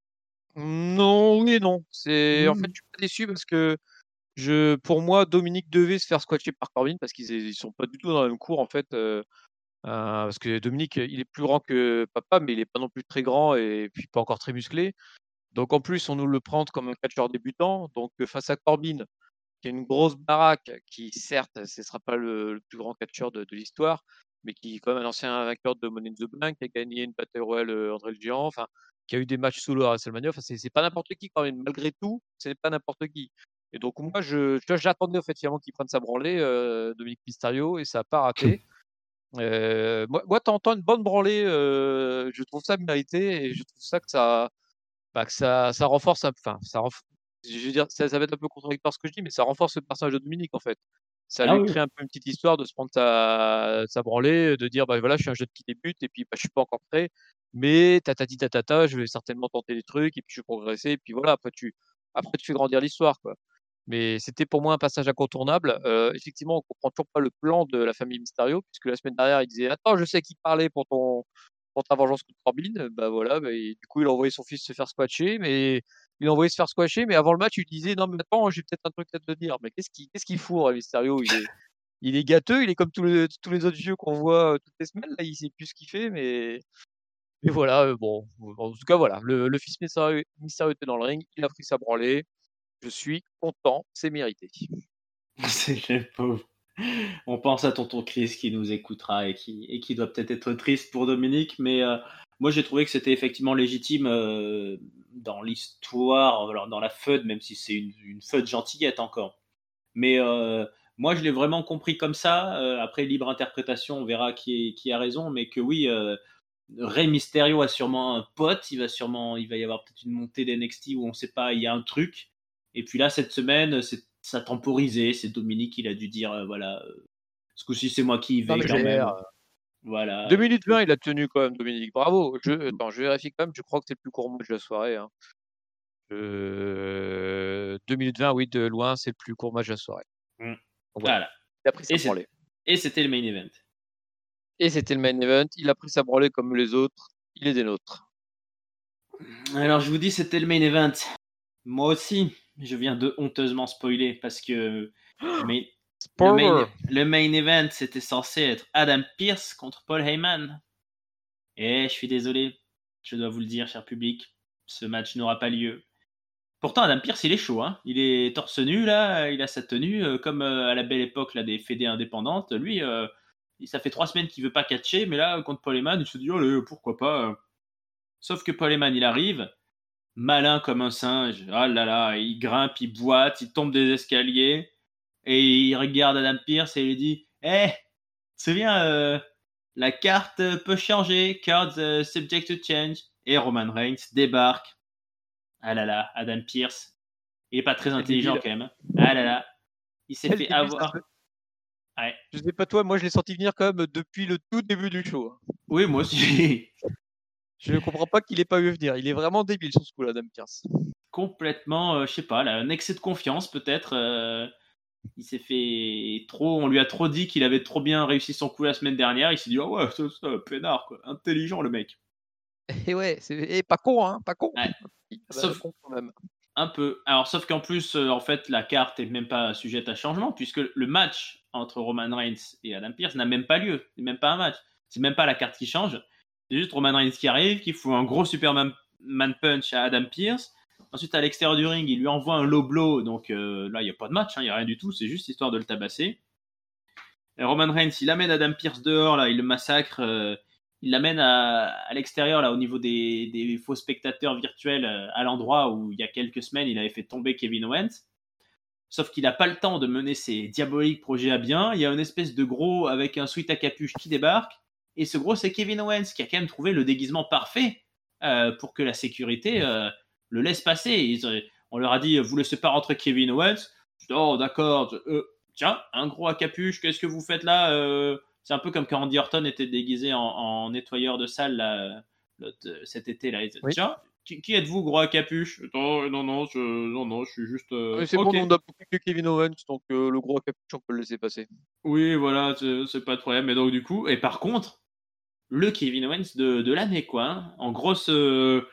Speaker 2: Non, oui et non. C'est en fait,
Speaker 1: Mmh.
Speaker 2: je suis pas déçu parce que je pour moi, Dominic devait se faire squasher par Corbin parce qu'ils é ils sont pas du tout dans la même cour en fait, heu, heu, parce que Dominic, il est plus grand que papa, mais il est pas non plus très grand et puis pas encore très musclé. Donc en plus, on nous le présente comme un catcheur débutant, donc heu, face à Corbin, qui a une grosse baraque, qui certes, ce sera pas le le plus grand catcheur de de l'histoire, mais qui est quand même un ancien vainqueur de Money in the Bank, qui a gagné une Battle Royale, heu, André le Géant, enfin, qui a eu des matchs solo à WrestleMania. Enfin, c'est c'est pas n'importe qui quand même. Malgré tout, c'est pas n'importe qui. Et donc moi, je tu vois, j'attendais en fait finalement qu'il prenne sa branlée, heu, Dominic Mysterio, et ça a pas raté. Heu, moi moi, tu une bonne branlée, heu, je trouve ça mérité, et je trouve ça que ça bah, que ça ça renforce un enfin, ça renf je veux dire, ça ça va être un peu contradictoire ce que je dis, mais ça renforce le personnage de Dominique, en fait. Ça
Speaker 1: Ah
Speaker 2: lui
Speaker 1: oui.
Speaker 2: crée un peu une petite histoire de se prendre sa sa branlée, de dire: «Bah, voilà, je suis un jeune qui débute et puis, bah, je suis pas encore prêt, mais tatati tatata, je vais certainement tenter des trucs et puis je vais progresser», et puis voilà, après tu après tu fais grandir l'histoire, quoi. Mais c'était pour moi un passage incontournable. Heu, effectivement, on comprend toujours pas le plan de la famille Mysterio, puisque la semaine dernière, il disait: «Attends, je sais qui parler pour ton pour ta vengeance contre Corbin». Bah, voilà, bah, et du coup, il a envoyé son fils se faire squasher, mais il a envoyé se faire squasher, mais avant le match, il disait: «Non, mais attends, j'ai peut-être un truc à te dire». Mais qu'est-ce qu'il qu'est-ce qu'il fout, Rey Mysterio? Il est il est gâteux, il est comme tous les tous les autres vieux qu'on voit, heu, toutes les semaines là, il sait plus ce qu'il fait, mais mais voilà, heu, bon, en tout cas, voilà, le le fils Mysterio Mysterio était dans le ring, il a pris sa branlée. Je suis content, c'est mérité.
Speaker 1: C'est le pauvre. On pense à tonton Chris qui nous écoutera et qui, et qui doit peut-être être triste pour Dominique, mais euh, moi j'ai trouvé que c'était effectivement légitime euh, dans l'histoire, alors dans la feud, même si c'est une, une feud gentillette encore. Mais euh, moi je l'ai vraiment compris comme ça. Euh, après, libre interprétation, on verra qui, est, qui a raison, mais que oui, euh, Rey Mysterio a sûrement un pote, il va sûrement, il va y avoir peut-être une montée d'N X T où on sait pas, il y a un truc. Et puis là, cette semaine, c'est, ça a temporisé. C'est Dominique, il a dû dire, euh, voilà, euh, ce coup-ci, c'est moi qui y
Speaker 2: Non,
Speaker 1: vais
Speaker 2: mais
Speaker 1: quand
Speaker 2: gère.
Speaker 1: même. Voilà.
Speaker 2: deux
Speaker 1: Et
Speaker 2: minutes
Speaker 1: puis,
Speaker 2: vingt, il a tenu quand même, Dominique. Bravo. Je, attends, je vérifie quand même. Je crois que c'est le plus court match de la soirée. Hein. Euh, deux minutes vingt, oui, de loin, c'est le plus court match de la soirée.
Speaker 1: mm,
Speaker 2: Donc voilà.
Speaker 1: voilà.
Speaker 2: Il a pris sa
Speaker 1: Et, c'est,
Speaker 2: branlée.
Speaker 1: et c'était le main event.
Speaker 2: Et c'était le main event. Il a pris sa branlée comme les autres. Il est des nôtres.
Speaker 1: Alors, je vous dis, c'était le main event. Moi aussi, je viens de honteusement spoiler parce que le main, le main,
Speaker 2: Spoiler.
Speaker 1: le main event, c'était censé être Adam Pearce contre Paul Heyman. Et je suis désolé, je dois vous le dire, cher public, ce match n'aura pas lieu. Pourtant, Adam Pearce, il est chaud, hein. Il est torse nu, là, il a sa tenue, euh, comme euh, à la belle époque là, des fédés indépendantes. Lui, euh, ça fait trois semaines qu'il veut pas catcher, mais là, contre Paul Heyman, il se dit, allez, pourquoi pas. euh. Sauf que Paul Heyman, il arrive, malin comme un singe. Ah là là, il grimpe, il boite, il tombe des escaliers, et il regarde Adam Pearce et il lui dit, hé, tu te souviens, euh, la carte peut changer, cards uh, subject to change. Et Roman Reigns débarque. Ah là là, Adam Pearce. Il est pas très
Speaker 2: Quel
Speaker 1: intelligent
Speaker 2: débile.
Speaker 1: quand même. Ah là là, il s'est
Speaker 2: Quel
Speaker 1: fait
Speaker 2: débile, ça se
Speaker 1: avoir. Ouais.
Speaker 2: Je sais pas toi, moi je l'ai senti venir quand même depuis le tout début du show. Hein.
Speaker 1: Oui, moi aussi.
Speaker 2: Je ne comprends pas qu'il ait pas eu venir. Il est vraiment débile sur ce coup-là, Adam Pierce.
Speaker 1: Complètement, euh, je sais pas, là, un excès de confiance peut-être. euh, il s'est fait trop. On lui a trop dit qu'il avait trop bien réussi son coup la semaine dernière. Il s'est dit, ah ouais, c'est ça, peinard, quoi. Intelligent le mec.
Speaker 2: Et ouais, c'est et pas con, hein, pas con.
Speaker 1: Ouais.
Speaker 2: Ah bah,
Speaker 1: Sauf
Speaker 2: con quand même.
Speaker 1: un peu. Alors, sauf qu'en plus, euh, en fait, la carte est même pas sujette à changement, puisque le match entre Roman Reigns et Adam Pearce n'a même pas lieu. C'est même pas un match. C'est même pas la carte qui change. C'est juste Roman Reigns qui arrive, qui fout un gros Superman man punch à Adam Pearce. Ensuite, à l'extérieur du ring, il lui envoie un low blow. Donc euh, là, il n'y a pas de match, il hein, n'y a rien du tout. C'est juste histoire de le tabasser. Et Roman Reigns, il amène Adam Pearce dehors, là, il le massacre. Euh, il l'amène à, à l'extérieur, là, au niveau des, des faux spectateurs virtuels, euh, à l'endroit où il y a quelques semaines, il avait fait tomber Kevin Owens. Sauf qu'il n'a pas le temps de mener ses diaboliques projets à bien. Il y a une espèce de gros avec un sweat à capuche qui débarque. Et ce gros, c'est Kevin Owens qui a quand même trouvé le déguisement parfait euh, pour que la sécurité euh, le laisse passer. Ils, on leur a dit, vous laissez pas rentrer Kevin Owens. Oh, d'accord. Euh, tiens, un gros à capuche, qu'est-ce que vous faites là euh, C'est un peu comme quand Randy Orton était déguisé en, en nettoyeur de salle là, cet été. Là.
Speaker 2: Oui.
Speaker 1: Tiens, qui, qui êtes-vous, gros à capuche? oh, Non, non, je, non, non, je suis juste. Euh,
Speaker 2: Mais c'est
Speaker 1: ok.
Speaker 2: bon, on a beaucoup que Kevin Owens, donc euh, le gros capuche, on peut le laisser passer.
Speaker 1: Oui, voilà, c'est, c'est pas de problème. Et donc, du coup, et par contre, le Kevin Owens de, de l'année, quoi. Hein. En grosse. Euh,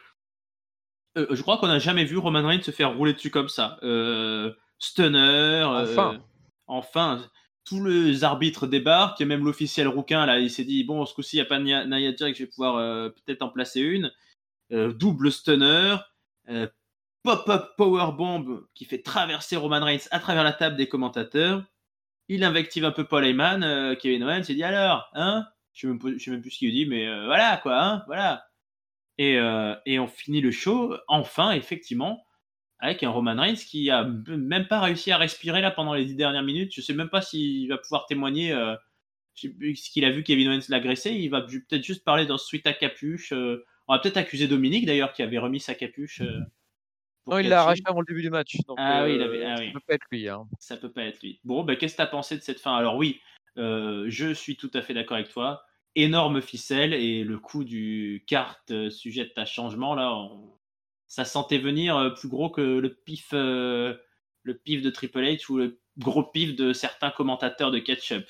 Speaker 1: euh, je crois qu'on n'a jamais vu Roman Reigns se faire rouler dessus comme ça. Euh, stunner.
Speaker 2: Enfin.
Speaker 1: Euh, enfin, tous les arbitres débarquent. Il y a même l'officiel rouquin, là. Il s'est dit, bon, ce coup-ci, il n'y a pas de Nia Nia Jax, je vais pouvoir euh, peut-être en placer une. Euh, double stunner. Euh, pop-up powerbomb qui fait traverser Roman Reigns à travers la table des commentateurs. Il invective un peu Paul Heyman, euh, Kevin Owens, il dit alors, hein Je ne sais, sais même plus ce qu'il dit, mais euh, voilà quoi, hein, voilà. Et, euh, et on finit le show, enfin, effectivement, avec un Roman Reigns qui a même pas réussi à respirer là pendant les dix dernières minutes. Je sais même pas s'il va pouvoir témoigner. Euh, je sais plus ce qu'il a vu Kevin Owens l'agresser. Il va peut-être juste parler dans ce suite à capuche. Euh, on va peut-être accuser Dominique d'ailleurs qui avait remis sa capuche euh, pour
Speaker 2: Non, il l'a arraché
Speaker 1: catcher.
Speaker 2: avant le début du match, donc
Speaker 1: Ah oui, il avait,
Speaker 2: euh,
Speaker 1: ah
Speaker 2: ça
Speaker 1: oui.
Speaker 2: peut pas être lui. Hein.
Speaker 1: Ça peut pas être lui. Bon, ben, qu'est-ce que tu as pensé de cette fin? Alors oui, euh, je suis tout à fait d'accord avec toi. Énorme ficelle et le coup du carte euh, sujette à changement, là, on- ça sentait venir euh, plus gros que le pif, euh, le pif de Triple H ou le gros pif de certains commentateurs de catch-up.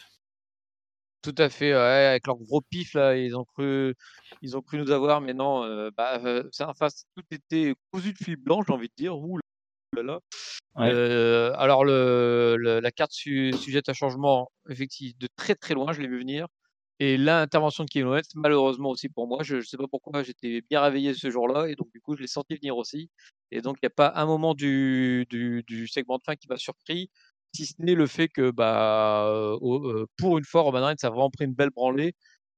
Speaker 2: Tout à fait, ouais, avec leur gros pif là, ils ont cru, ils ont cru nous avoir, mais non, euh, bah, euh, ça, enfin, tout était cousu de fil blanc, j'ai envie de dire. Ouh là là.
Speaker 1: Ouais.
Speaker 2: Euh, alors le, le- la carte su- sujette à changement, effectivement, de très très loin, je l'ai vu venir. Et l'intervention de Kevin Owens, malheureusement aussi pour moi, je ne sais pas pourquoi, j'étais bien réveillé ce jour-là, et donc du coup, je l'ai senti venir aussi. Et donc, il n'y a pas un moment du, du, du segment de fin qui m'a surpris. si ce n'est le fait que, bah, heu, au heu, pour une fois, Roman Reigns a vraiment pris une belle branlée.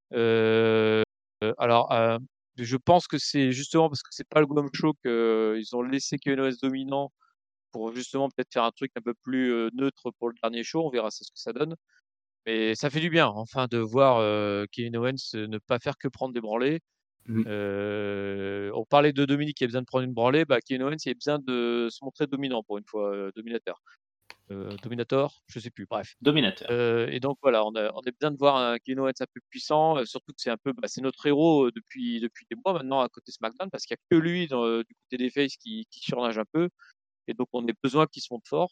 Speaker 2: Heu, alors, heu, je pense que c'est justement parce que c'est pas le Golden Show qu'ils ont laissé Kevin Owens dominant pour justement peut-être faire un truc un peu plus, heu, neutre pour le dernier show. On verra ce que ça donne. Mais ça fait du bien, enfin, de voir, heu, Kevin Owens, heu, ne pas faire que prendre des branlées.
Speaker 1: Mmh.
Speaker 2: Heu, on parlait de Dominic qui a besoin de prendre une branlée, bah, Kevin Owens, il a besoin de se montrer dominant pour une fois, heu, dominateur. Heu, dominator? Je sais plus, bref.
Speaker 1: Dominateur.
Speaker 2: Heu et donc voilà, on a on a besoin de voir un Kevin Owens un peu puissant, heu, surtout que c'est un peu, bah, c'est notre héros, heu, depuis depuis des mois maintenant à côté SmackDown parce qu'il y a que lui dans, heu, du côté des faces qui qui surnage un peu et donc on a besoin qu'il se montre fort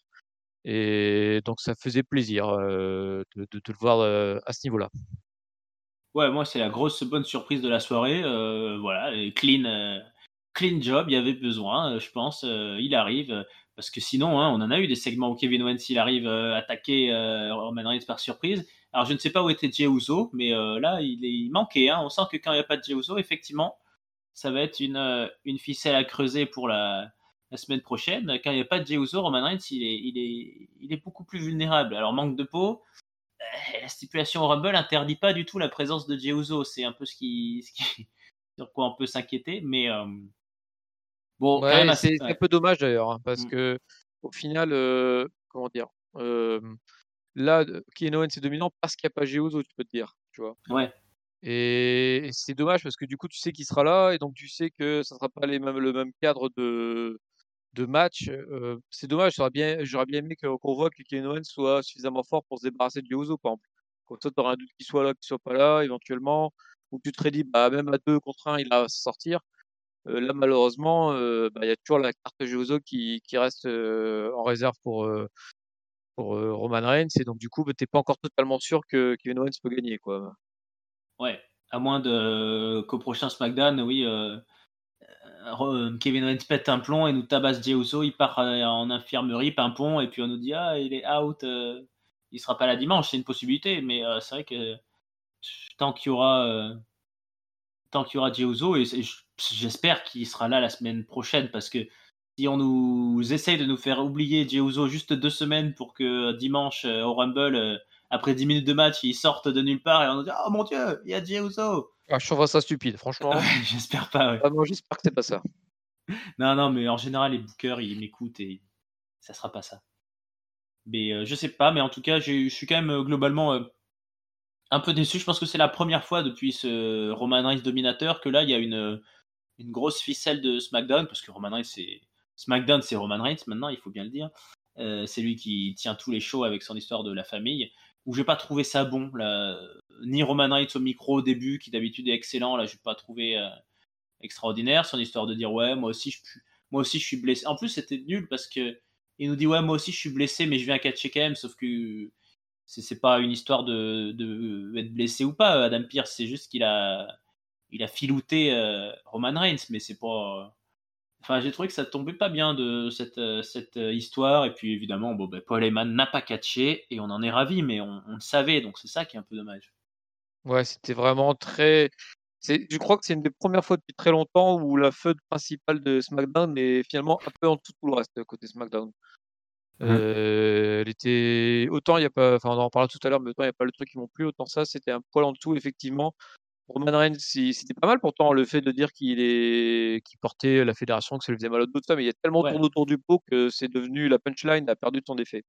Speaker 2: et donc ça faisait plaisir, heu, de de de le voir, heu, à ce niveau-là.
Speaker 1: Ouais, moi, c'est la grosse bonne surprise de la soirée, heu, voilà et clean, heu, clean job, il y avait besoin, heu, je pense, heu, il arrive, heu, parce que sinon, hein, on en a eu des segments où Kevin Owens, il arrive, heu, attaquer, heu, Roman Reigns par surprise. Alors je ne sais pas où était Jey Uso, mais heu, là, il est il manquait, hein. On sent que quand il y a pas de Jey Uso, effectivement, ça va être une, heu, une ficelle à creuser pour la la semaine prochaine. Quand il y a pas de Jey Uso, Roman Reigns, il est il est il est beaucoup plus vulnérable. Alors manque de peau, la stipulation au Rumble interdit pas du tout la présence de Jey Uso. C'est un peu ce qui, ce qui sur quoi on peut s'inquiéter, mais euh, bon, quand même
Speaker 2: Ouais,
Speaker 1: assez.
Speaker 2: c'est c'est un
Speaker 1: Ouais.
Speaker 2: peu dommage d'ailleurs, hein, parce
Speaker 1: Mm.
Speaker 2: qu'au final, heu, comment dire? Hem, là, heu, Kevin Owens est dominant parce qu'il y a pas Jey Uso, tu peux te dire, tu vois?
Speaker 1: Ouais.
Speaker 2: Et c'est dommage parce que du coup, tu sais qu'il sera là et donc tu sais que ça sera pas les mêmes le même cadre de de match, heu, c'est dommage, j'aurais bien j'aurais bien aimé que qu'on voit que Kevin Owens soit suffisamment fort pour se débarrasser de Jey Uso, par exemple. Comme ça, tu aurais un doute qu'il soit là, qu'il soit pas là éventuellement, ou tu te serais dit: «Bah, même à deux contre un, il va s'en sortir». Heu, là, malheureusement, heu, bah, il y a toujours la carte Jey Uso qui qui reste, heu, en réserve pour, heu, pour, heu, Roman Reigns et donc du coup, bah, tu es pas encore totalement sûr que Kevin Owens peut gagner, quoi.
Speaker 1: Ouais. À moins de qu'au prochain SmackDown, oui, euh, Re- Kevin Owens pète un plomb et nous tabasse Jey Uso. Il part euh, en infirmerie, pimpon, et puis on nous dit ah il est out, euh, il sera pas là dimanche. C'est une possibilité, mais euh, c'est vrai que tant qu'il y aura euh, tant qu'il y aura Jey Uso, et, et j'espère qu'il sera là la semaine prochaine parce que si on nous essaye de nous faire oublier Jey Uso juste deux semaines pour que euh, dimanche euh, au Rumble, euh, après dix minutes de match, il sorte de nulle part et on nous dit oh mon dieu, il y a Jey Uso.
Speaker 2: Ah, je trouverais ça stupide, franchement.
Speaker 1: J'espère pas. Ouais.
Speaker 2: Vraiment, j'espère que c'est pas ça.
Speaker 1: Non, non, mais en général, les bookers, ils m'écoutent et ça sera pas ça. Mais euh, je sais pas, mais en tout cas, j'ai- je suis quand même euh, globalement euh, un peu déçu. Je pense que c'est la première fois depuis ce Roman Reigns dominateur que là, il y a une, une grosse ficelle de SmackDown, parce que Roman Reigns, c'est SmackDown, c'est Roman Reigns maintenant, il faut bien le dire. Euh, c'est lui qui tient tous les shows avec son histoire de la famille. Où j'ai pas trouvé ça bon, là. Ni Roman Reigns au micro au début, qui d'habitude est excellent, là, j'ai pas trouvé euh, extraordinaire. Son histoire de dire ouais, moi aussi je, moi aussi je suis blessé. En plus, c'était nul parce que il nous dit ouais, moi aussi je suis blessé, mais je viens catcher quand même. Sauf que c'est c'est pas une histoire de, de être blessé ou pas. Adam Pearce, c'est juste qu'il a il a filouté euh, Roman Reigns, mais c'est pas. Enfin, j'ai trouvé que ça tombait pas bien de cette, euh, cette euh, histoire. Et puis évidemment, bon, ben, Paul Heyman n'a pas catché et on en est ravi, mais on, on le savait, donc c'est ça qui est un peu dommage.
Speaker 2: Ouais, c'était vraiment très c'est je crois que c'est une des premières fois depuis très longtemps où la feud principale de SmackDown est finalement un peu en dessous de tout le reste, côté SmackDown.
Speaker 1: Mm.
Speaker 2: Heu, elle était autant il y a pas enfin, on en parlera tout à l'heure, mais autant il y a pas le truc qui m'ont plu, autant ça, c'était un poil en dessous effectivement. Roman Reigns, si c'était pas mal pourtant le fait de dire qu'il est qu'il portait la fédération, que ça lui faisait mal au dos, tout ça, mais il y a tellement
Speaker 1: Ouais.
Speaker 2: tourné autour du pot que c'est devenu la punchline a perdu de son effet.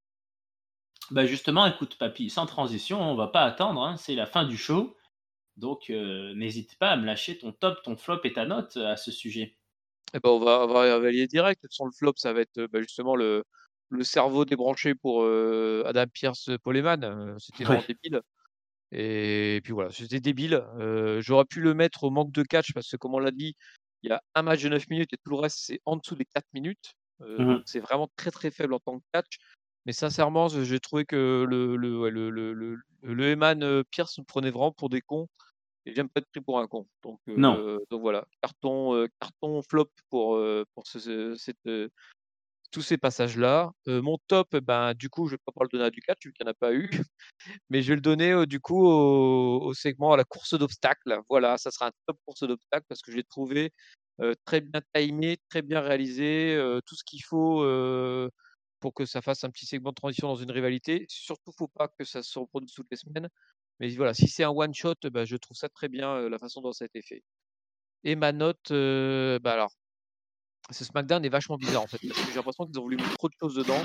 Speaker 1: Bah justement, écoute, papy, sans transition, on va pas attendre, hein, c'est la fin du show. Donc, euh, n'hésite pas à me lâcher ton top, ton flop et ta note euh, à ce sujet.
Speaker 2: Et ben on va on va on va y aller direct. Sans le flop, ça va être, heu, bah, justement le le cerveau débranché pour, heu, Adam Pearce, Paul Heyman, heu, c'était vraiment
Speaker 1: Ouais.
Speaker 2: débile et puis voilà, c'était débile. Heu, j'aurais pu le mettre au manque de catch parce que comme on l'a dit, il y a un match de neuf minutes et tout le reste, c'est en dessous des quatre minutes, heu, donc
Speaker 1: Mhm.
Speaker 2: c'est vraiment très, très faible en tant que catch. Mais sincèrement, je j'ai trouvé que le le ouais, le le le le Heyman, heu, Pearce nous prenait vraiment pour des cons et j'aime pas être pris pour un con. Donc
Speaker 1: Non.
Speaker 2: heu, donc voilà, carton, heu, carton flop pour, heu, pour ce ce cette, heu, tous ces passages-là. Heu, mon top, eh ben, du coup, je vais pas pouvoir le donner à Ducat vu qu'il y en a pas eu, mais je vais le donner, heu, du coup au au segment à la course d'obstacles. Voilà, ça sera un top course d'obstacles parce que je l'ai trouvé, heu, très bien timé, très bien réalisé, heu, tout ce qu'il faut, heu pour que ça fasse un petit segment de transition dans une rivalité. Surtout, faut pas que ça se reproduise toutes les semaines. Mais voilà, si c'est un one shot, bah, je trouve ça très bien, heu, la façon dont ça a été fait. Et ma note, heu, bah, alors, ce SmackDown est vachement bizarre, en fait, parce que j'ai l'impression qu'ils ont voulu mettre trop de choses dedans.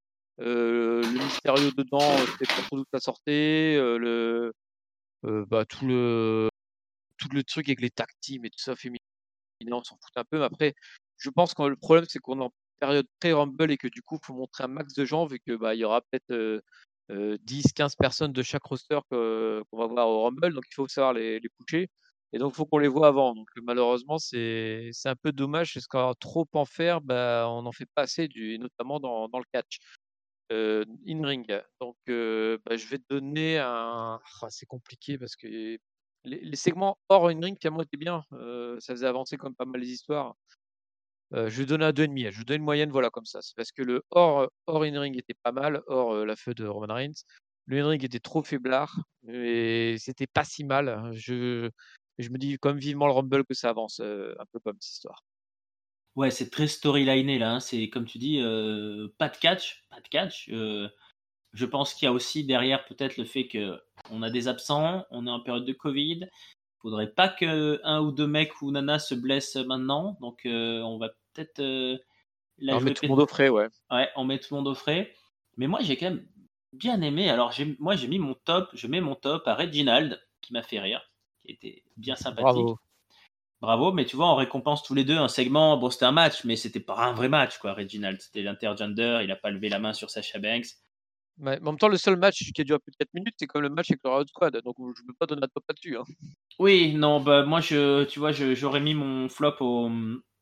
Speaker 2: Heu, le Mysterio dedans, heu, je sais pas trop d'où ça sortait, heu, le, heu, bah, tout le tout le truc avec les tag teams et tout ça féminin, on s'en fout un peu. Mais après, je pense que le problème, c'est qu'on est en période pré-rumble et que du coup, il faut montrer un max de gens vu que, bah, il y aura peut-être, heu heu, dix quinze personnes de chaque roster que qu'on va voir au rumble, donc il faut savoir les les pusher et donc il faut qu'on les voit avant. Donc malheureusement, c'est c'est un peu dommage parce qu'à trop en faire, bah, on n'en fait pas assez du notamment dans dans le catch, heu, in ring. Donc heu, bah, je vais te donner un ah, c'est compliqué parce que les les segments hors in ring finalement étaient bien, heu, ça faisait avancer quand même pas mal les histoires. Heu, je vais donner un deux virgule cinq. Je vais donner une moyenne, voilà, comme ça. C'est parce que le hors, heu, hors in-ring était pas mal, hors, heu, la feuille de Roman Reigns. Le in-ring était trop faiblard et c'était pas si mal. Hein. Je je me dis quand même vivement le Rumble que ça avance, heu, un peu comme cette histoire.
Speaker 1: Ouais, c'est très storyliné là, hein. C'est comme tu dis, heu, pas de catch pas de catch, heu, je pense qu'il y a aussi derrière peut-être le fait qu'on a des absents, on est en période de covid. Faudrait pas qu'un ou deux mecs ou nanas se blessent maintenant, donc heu, on va peut-être, heu, la
Speaker 2: Alors,
Speaker 1: jouer
Speaker 2: mettre tout le
Speaker 1: peut-être
Speaker 2: monde au frais, ouais.
Speaker 1: ouais, on met tout le monde au frais. Mais moi, j'ai quand même bien aimé. Alors j'ai moi, j'ai mis mon top je mets mon top à Reginald, qui m'a fait rire, qui était bien sympathique.
Speaker 2: Bravo.
Speaker 1: Bravo, mais tu vois, on récompense tous les deux un segment. Bon, c'était un match, mais c'était pas un vrai match, quoi, Reginald. C'était l'intergender, il a pas levé la main sur Sasha Banks.
Speaker 2: Ouais, mais en même temps, le seul match qui a duré plus de quatre minutes, c'est quand même le match avec le Riot Squad, donc je peux pas donner un top là-dessus, hein.
Speaker 1: Oui, non, bah moi, je, tu vois, je- j'aurais mis mon flop au,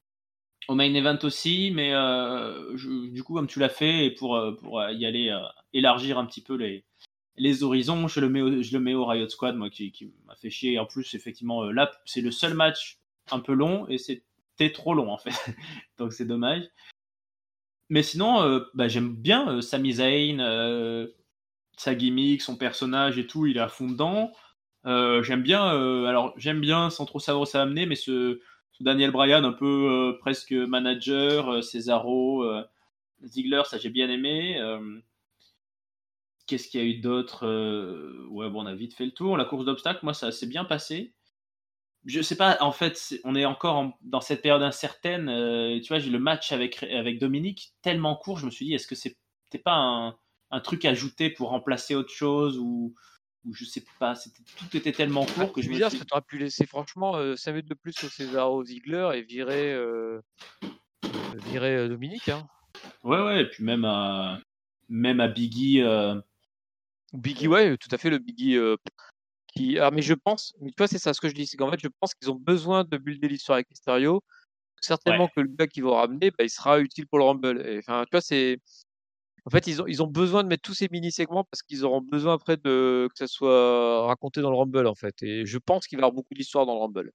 Speaker 1: au main event aussi, mais euh, je- du coup, comme tu l'as fait, et pour, euh, pour euh, y aller euh, élargir un petit peu les, les horizons, je le mets au, je le mets au Riot Squad, moi, qui, qui m'a fait chier. En plus, effectivement, euh, là, c'est le seul match un peu long, et c'était trop long, en fait. Donc, c'est dommage. Mais sinon, euh, bah, j'aime bien euh, Sami Zayn, euh, sa gimmick, son personnage et tout, il est à fond dedans. Euh, j'aime bien, euh, alors j'aime bien sans trop savoir où ça va amener, mais ce, ce Daniel Bryan un peu euh, presque manager, euh, Cesaro, euh, Ziggler, ça j'ai bien aimé. Euh, qu'est-ce qu'il y a eu d'autre? Euh, Ouais, bon, on a vite fait le tour. La course d'obstacles, moi, ça s'est bien passé. Je sais pas, en fait, c'est- on est encore en- dans cette période incertaine. Euh, tu vois, j'ai le match avec, avec Dominique tellement court, je me suis dit, est-ce que c'est- c'était pas un, un truc ajouté pour remplacer autre chose ou, ou je sais pas, c'était- tout était tellement
Speaker 2: Ah,
Speaker 1: court que
Speaker 2: c'est
Speaker 1: je me
Speaker 2: bizarre parce
Speaker 1: suis
Speaker 2: que tu aurais pu laisser franchement, heu, cinq minutes de plus au Cesaro Ziggler et virer, heu heu, virer, heu, Dominique, hein.
Speaker 1: ouais, ouais, et puis même à, même à Biggie, euh,
Speaker 2: Biggie, ouais, tout à fait, le Biggie, heu, qui ah mais je pense mais tu vois, c'est ça ce que je dis, c'est qu'en fait, je pense qu'ils ont besoin de builder l'histoire avec Mysterio.
Speaker 1: ouais.
Speaker 2: Certainement que le gars qu'ils vont ramener, bah, il sera utile pour le Rumble et enfin, tu vois, c'est en fait, ils ont ils ont besoin de mettre tous ces mini segments parce qu'ils auront besoin après de que ça soit raconté dans le Rumble, en fait et je pense qu'il va y avoir beaucoup d'histoires dans le Rumble.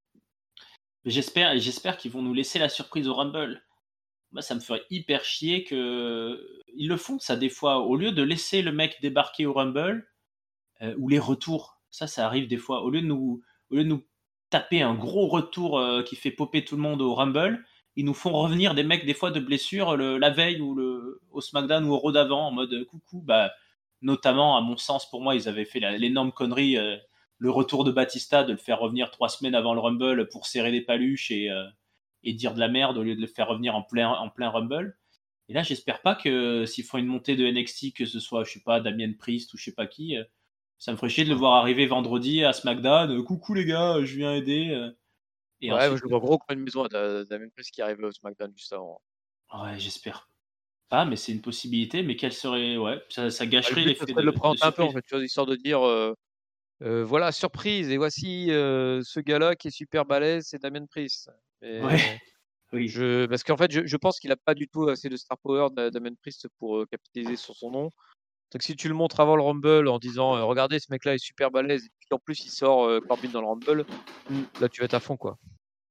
Speaker 1: J'espère, j'espère qu'ils vont nous laisser la surprise au Rumble. Moi, ça me ferait hyper chier que ils le font ça des fois. Au lieu de laisser le mec débarquer au Rumble, euh, ou les retours. Ça, ça arrive des fois. Au lieu de nous, au lieu de nous taper un gros retour euh, qui fait popper tout le monde au Rumble, ils nous font revenir des mecs des fois de blessures le, la veille ou le, au SmackDown ou au Raw d'avant en mode euh, coucou. Bah, notamment, à mon sens, pour moi, ils avaient fait la- l'énorme connerie, euh, le retour de Batista, de le faire revenir trois semaines avant le Rumble pour serrer des paluches et, euh, et dire de la merde au lieu de le faire revenir en plein, en plein Rumble. Et là, j'espère pas que s'ils font une montée de N X T, que ce soit, je sais pas, Damien Priest ou je sais pas qui, euh, ça me ferait chier de le voir arriver vendredi à SmackDown. euh, Coucou les gars, je viens aider. euh. Et
Speaker 2: Ouais, moi,
Speaker 1: ensuite,
Speaker 2: je le vois gros comme une maison à Damien Priest qui arrive au SmackDown juste avant.
Speaker 1: ouais, j'espère pas, mais c'est une possibilité. Mais quelle serait, ouais, ça, ça
Speaker 2: Bah, le
Speaker 1: gâcherait
Speaker 2: but, ce
Speaker 1: l'effet
Speaker 2: serait de le
Speaker 1: de, de
Speaker 2: présenter un peu, en
Speaker 1: surprise.
Speaker 2: fait, tu vois? Histoire de dire, heu heu, voilà, surprise et voici, heu, ce gars-là qui est super balèze, c'est Damien Priest
Speaker 1: Ouais,
Speaker 2: et
Speaker 1: oui.
Speaker 2: je parce qu'en fait, je je pense qu'il a pas du tout assez de star power Da Damien Priest pour, heu, capitaliser sur son nom. Donc si tu le montres avant le Rumble en disant, heu: «Regardez, ce mec-là est super balèze» et puis en plus il sort, heu, Corbin dans le Rumble,
Speaker 1: Mm.
Speaker 2: là, tu vas être à fond, quoi.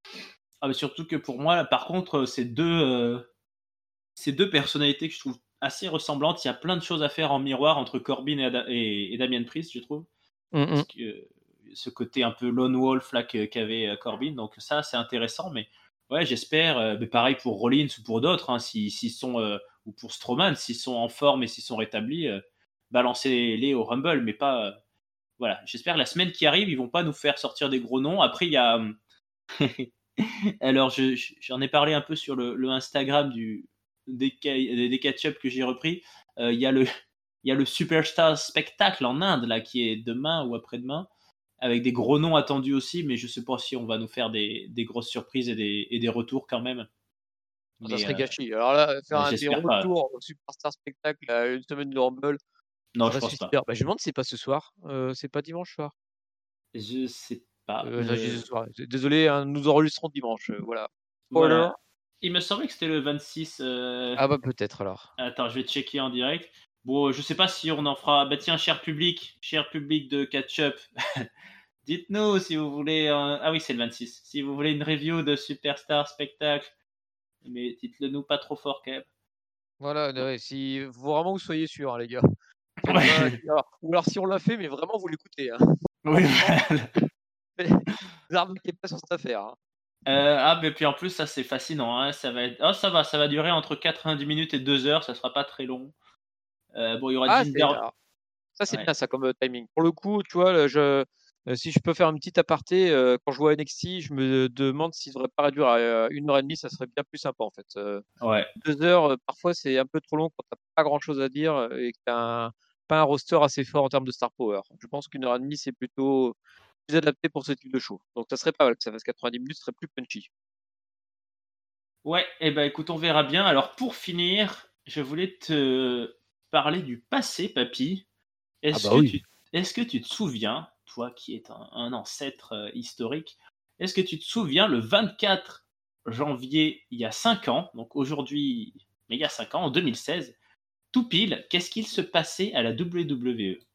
Speaker 1: Ah, mais surtout que pour moi, là, par contre, ces deux, euh, ces deux personnalités que je trouve assez ressemblantes, il y a plein de choses à faire en miroir entre Corbin et, Ada- et, et Damien Priest, je trouve.
Speaker 2: Mmh
Speaker 1: Parce
Speaker 2: mh.
Speaker 1: que euh, ce côté un peu lone wolf là que- qu'avait euh, Corbin, donc ça c'est intéressant, mais ouais, j'espère, euh, mais pareil pour Rollins ou pour d'autres, hein, s'ils s'ils sont euh, ou pour Strowman, s'ils sont en forme et s'ils sont rétablis, euh, balancez-les au Rumble, mais pas. euh, voilà, j'espère que la semaine qui arrive, ils vont pas nous faire sortir des gros noms. Après, il y a. Alors, je- je- j'en ai parlé un peu sur le, le Instagram du, des, ca- des, des catch-up que j'ai repris. Euh, Il y a le, il y a le Superstar Spectacle en Inde, là, qui est demain ou après-demain, avec des gros noms attendus aussi, mais je sais pas si on va nous faire des, des grosses surprises et des, et des retours quand même.
Speaker 2: Ça
Speaker 1: Mais
Speaker 2: serait
Speaker 1: euh,
Speaker 2: gâchis. Alors là, faire
Speaker 1: euh,
Speaker 2: un des
Speaker 1: j'espère pas.
Speaker 2: retours au Superstar Spectacle à une semaine de Rumble,
Speaker 1: Non,
Speaker 2: je
Speaker 1: je
Speaker 2: reste
Speaker 1: pense pas.
Speaker 2: suicidaire. Bah, je me demande si c'est pas ce soir. Euh, c'est pas dimanche soir.
Speaker 1: Je sais pas.
Speaker 2: Euh, non, je dis
Speaker 1: Euh,
Speaker 2: ce soir. Désolé, hein, nous enregistrons dimanche. euh, voilà. Spoiler.
Speaker 1: voilà. Il me semblait que c'était le vingt-six. euh,
Speaker 2: Ah bah peut-être alors.
Speaker 1: Attends, je vais checker en direct. Bon, je sais pas si on en fera. Bah tiens, cher public, cher public de Catch-up, dites-nous si vous voulez. un- Ah oui, c'est le vingt-six. Si vous voulez une review de Superstar Spectacle, mais dites-le nous pas trop fort quand même.
Speaker 2: Voilà, ouais, si faut vraiment que vous soyez sûrs, hein, les gars. Faites pas.
Speaker 1: Ouais.
Speaker 2: Alors, ou alors si on l'a fait, mais vraiment vous l'écoutez. Hein.
Speaker 1: Oui,
Speaker 2: Franchement,
Speaker 1: voilà.
Speaker 2: vous arnaquez pas sur cette affaire. Hein.
Speaker 1: Euh, ah, mais puis en plus, ça c'est fascinant. Hein. Ça va être... oh, ça va, ça va durer entre quatre-vingt-dix minutes et deux heures. Ça sera pas très long. Euh, bon, il y aura
Speaker 2: Ah,
Speaker 1: Jinder.
Speaker 2: c'est alors, ça c'est
Speaker 1: Ouais.
Speaker 2: bien ça comme euh, timing. Pour le coup, tu vois, le- je, euh, si je peux faire un petit aparté, euh, quand je vois N X T, je me demande s'il ne devrait pas réduire à euh, une heure et demie, ça serait bien plus sympa en fait. Euh,
Speaker 1: Ouais.
Speaker 2: deux heures, euh, parfois c'est un peu trop long quand t'as pas grand chose à dire euh, et que t'as un, pas un roster assez fort en termes de star power. Je pense qu'une heure et demie c'est plutôt plus adapté pour ce type de show. Donc ça serait pas mal que ça fasse quatre-vingt-dix minutes, ce serait plus punchy.
Speaker 1: Ouais, et ben écoute, on verra bien. Alors pour finir, je voulais te parler du passé, papy.
Speaker 2: Ah
Speaker 1: Est-ce
Speaker 2: bah
Speaker 1: que
Speaker 2: oui.
Speaker 1: tu, est-ce que tu te souviens, toi qui es un, un ancêtre euh, historique, est-ce que tu te souviens le vingt-quatre janvier il y a cinq ans, donc aujourd'hui, mais il y a cinq ans, en deux mille seize, tout pile, qu'est-ce qu'il se passait à la W W E?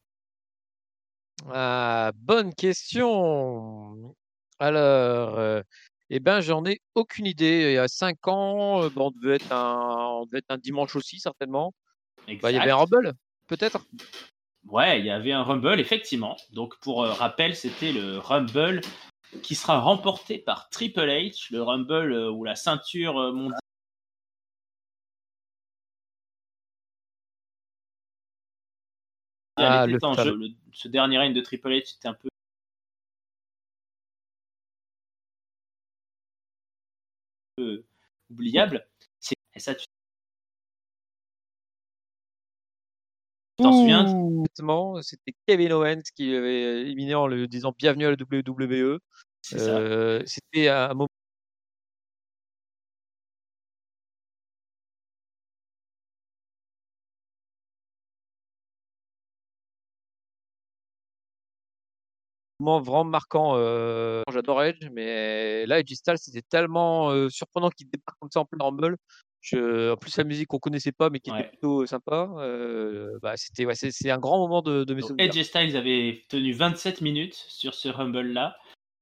Speaker 2: Ah, bonne question. Alors, euh, eh ben, j'en ai aucune idée. Il y a cinq ans, euh, bah, on devait être un, on devait être un dimanche aussi, certainement. Bah, il y avait un
Speaker 1: Exact.
Speaker 2: Rumble, peut-être.
Speaker 1: Ouais, il y avait un Rumble, effectivement. Donc pour euh, rappel, c'était le Rumble qui sera remporté par Triple H, le Rumble euh, où la ceinture euh, mondiale
Speaker 2: Ah, le
Speaker 1: était en
Speaker 2: fameux.
Speaker 1: jeu. Le- ce dernier règne de Triple H était un peu euh, oubliable. C'est- Et ça, tu t'en souviens?
Speaker 2: Ouh. Exactement, c'était Kevin Owens qui avait éliminé en le disant bienvenue à la W W E.
Speaker 1: C'est ça.
Speaker 2: Euh, c'était un moment vraiment marquant. Euh, j'adore Edge, mais là, Edge Styles, c'était tellement euh, surprenant qu'il débarque comme ça en plein Rumble. Je, en plus, la musique qu'on connaissait pas, mais qui était
Speaker 1: Ouais.
Speaker 2: plutôt sympa. Euh, bah, c'était, ouais, c'est, c'est un grand moment de, de mes
Speaker 1: Donc
Speaker 2: souvenirs.
Speaker 1: Edge et Styles avaient tenu vingt-sept minutes sur ce Rumble-là.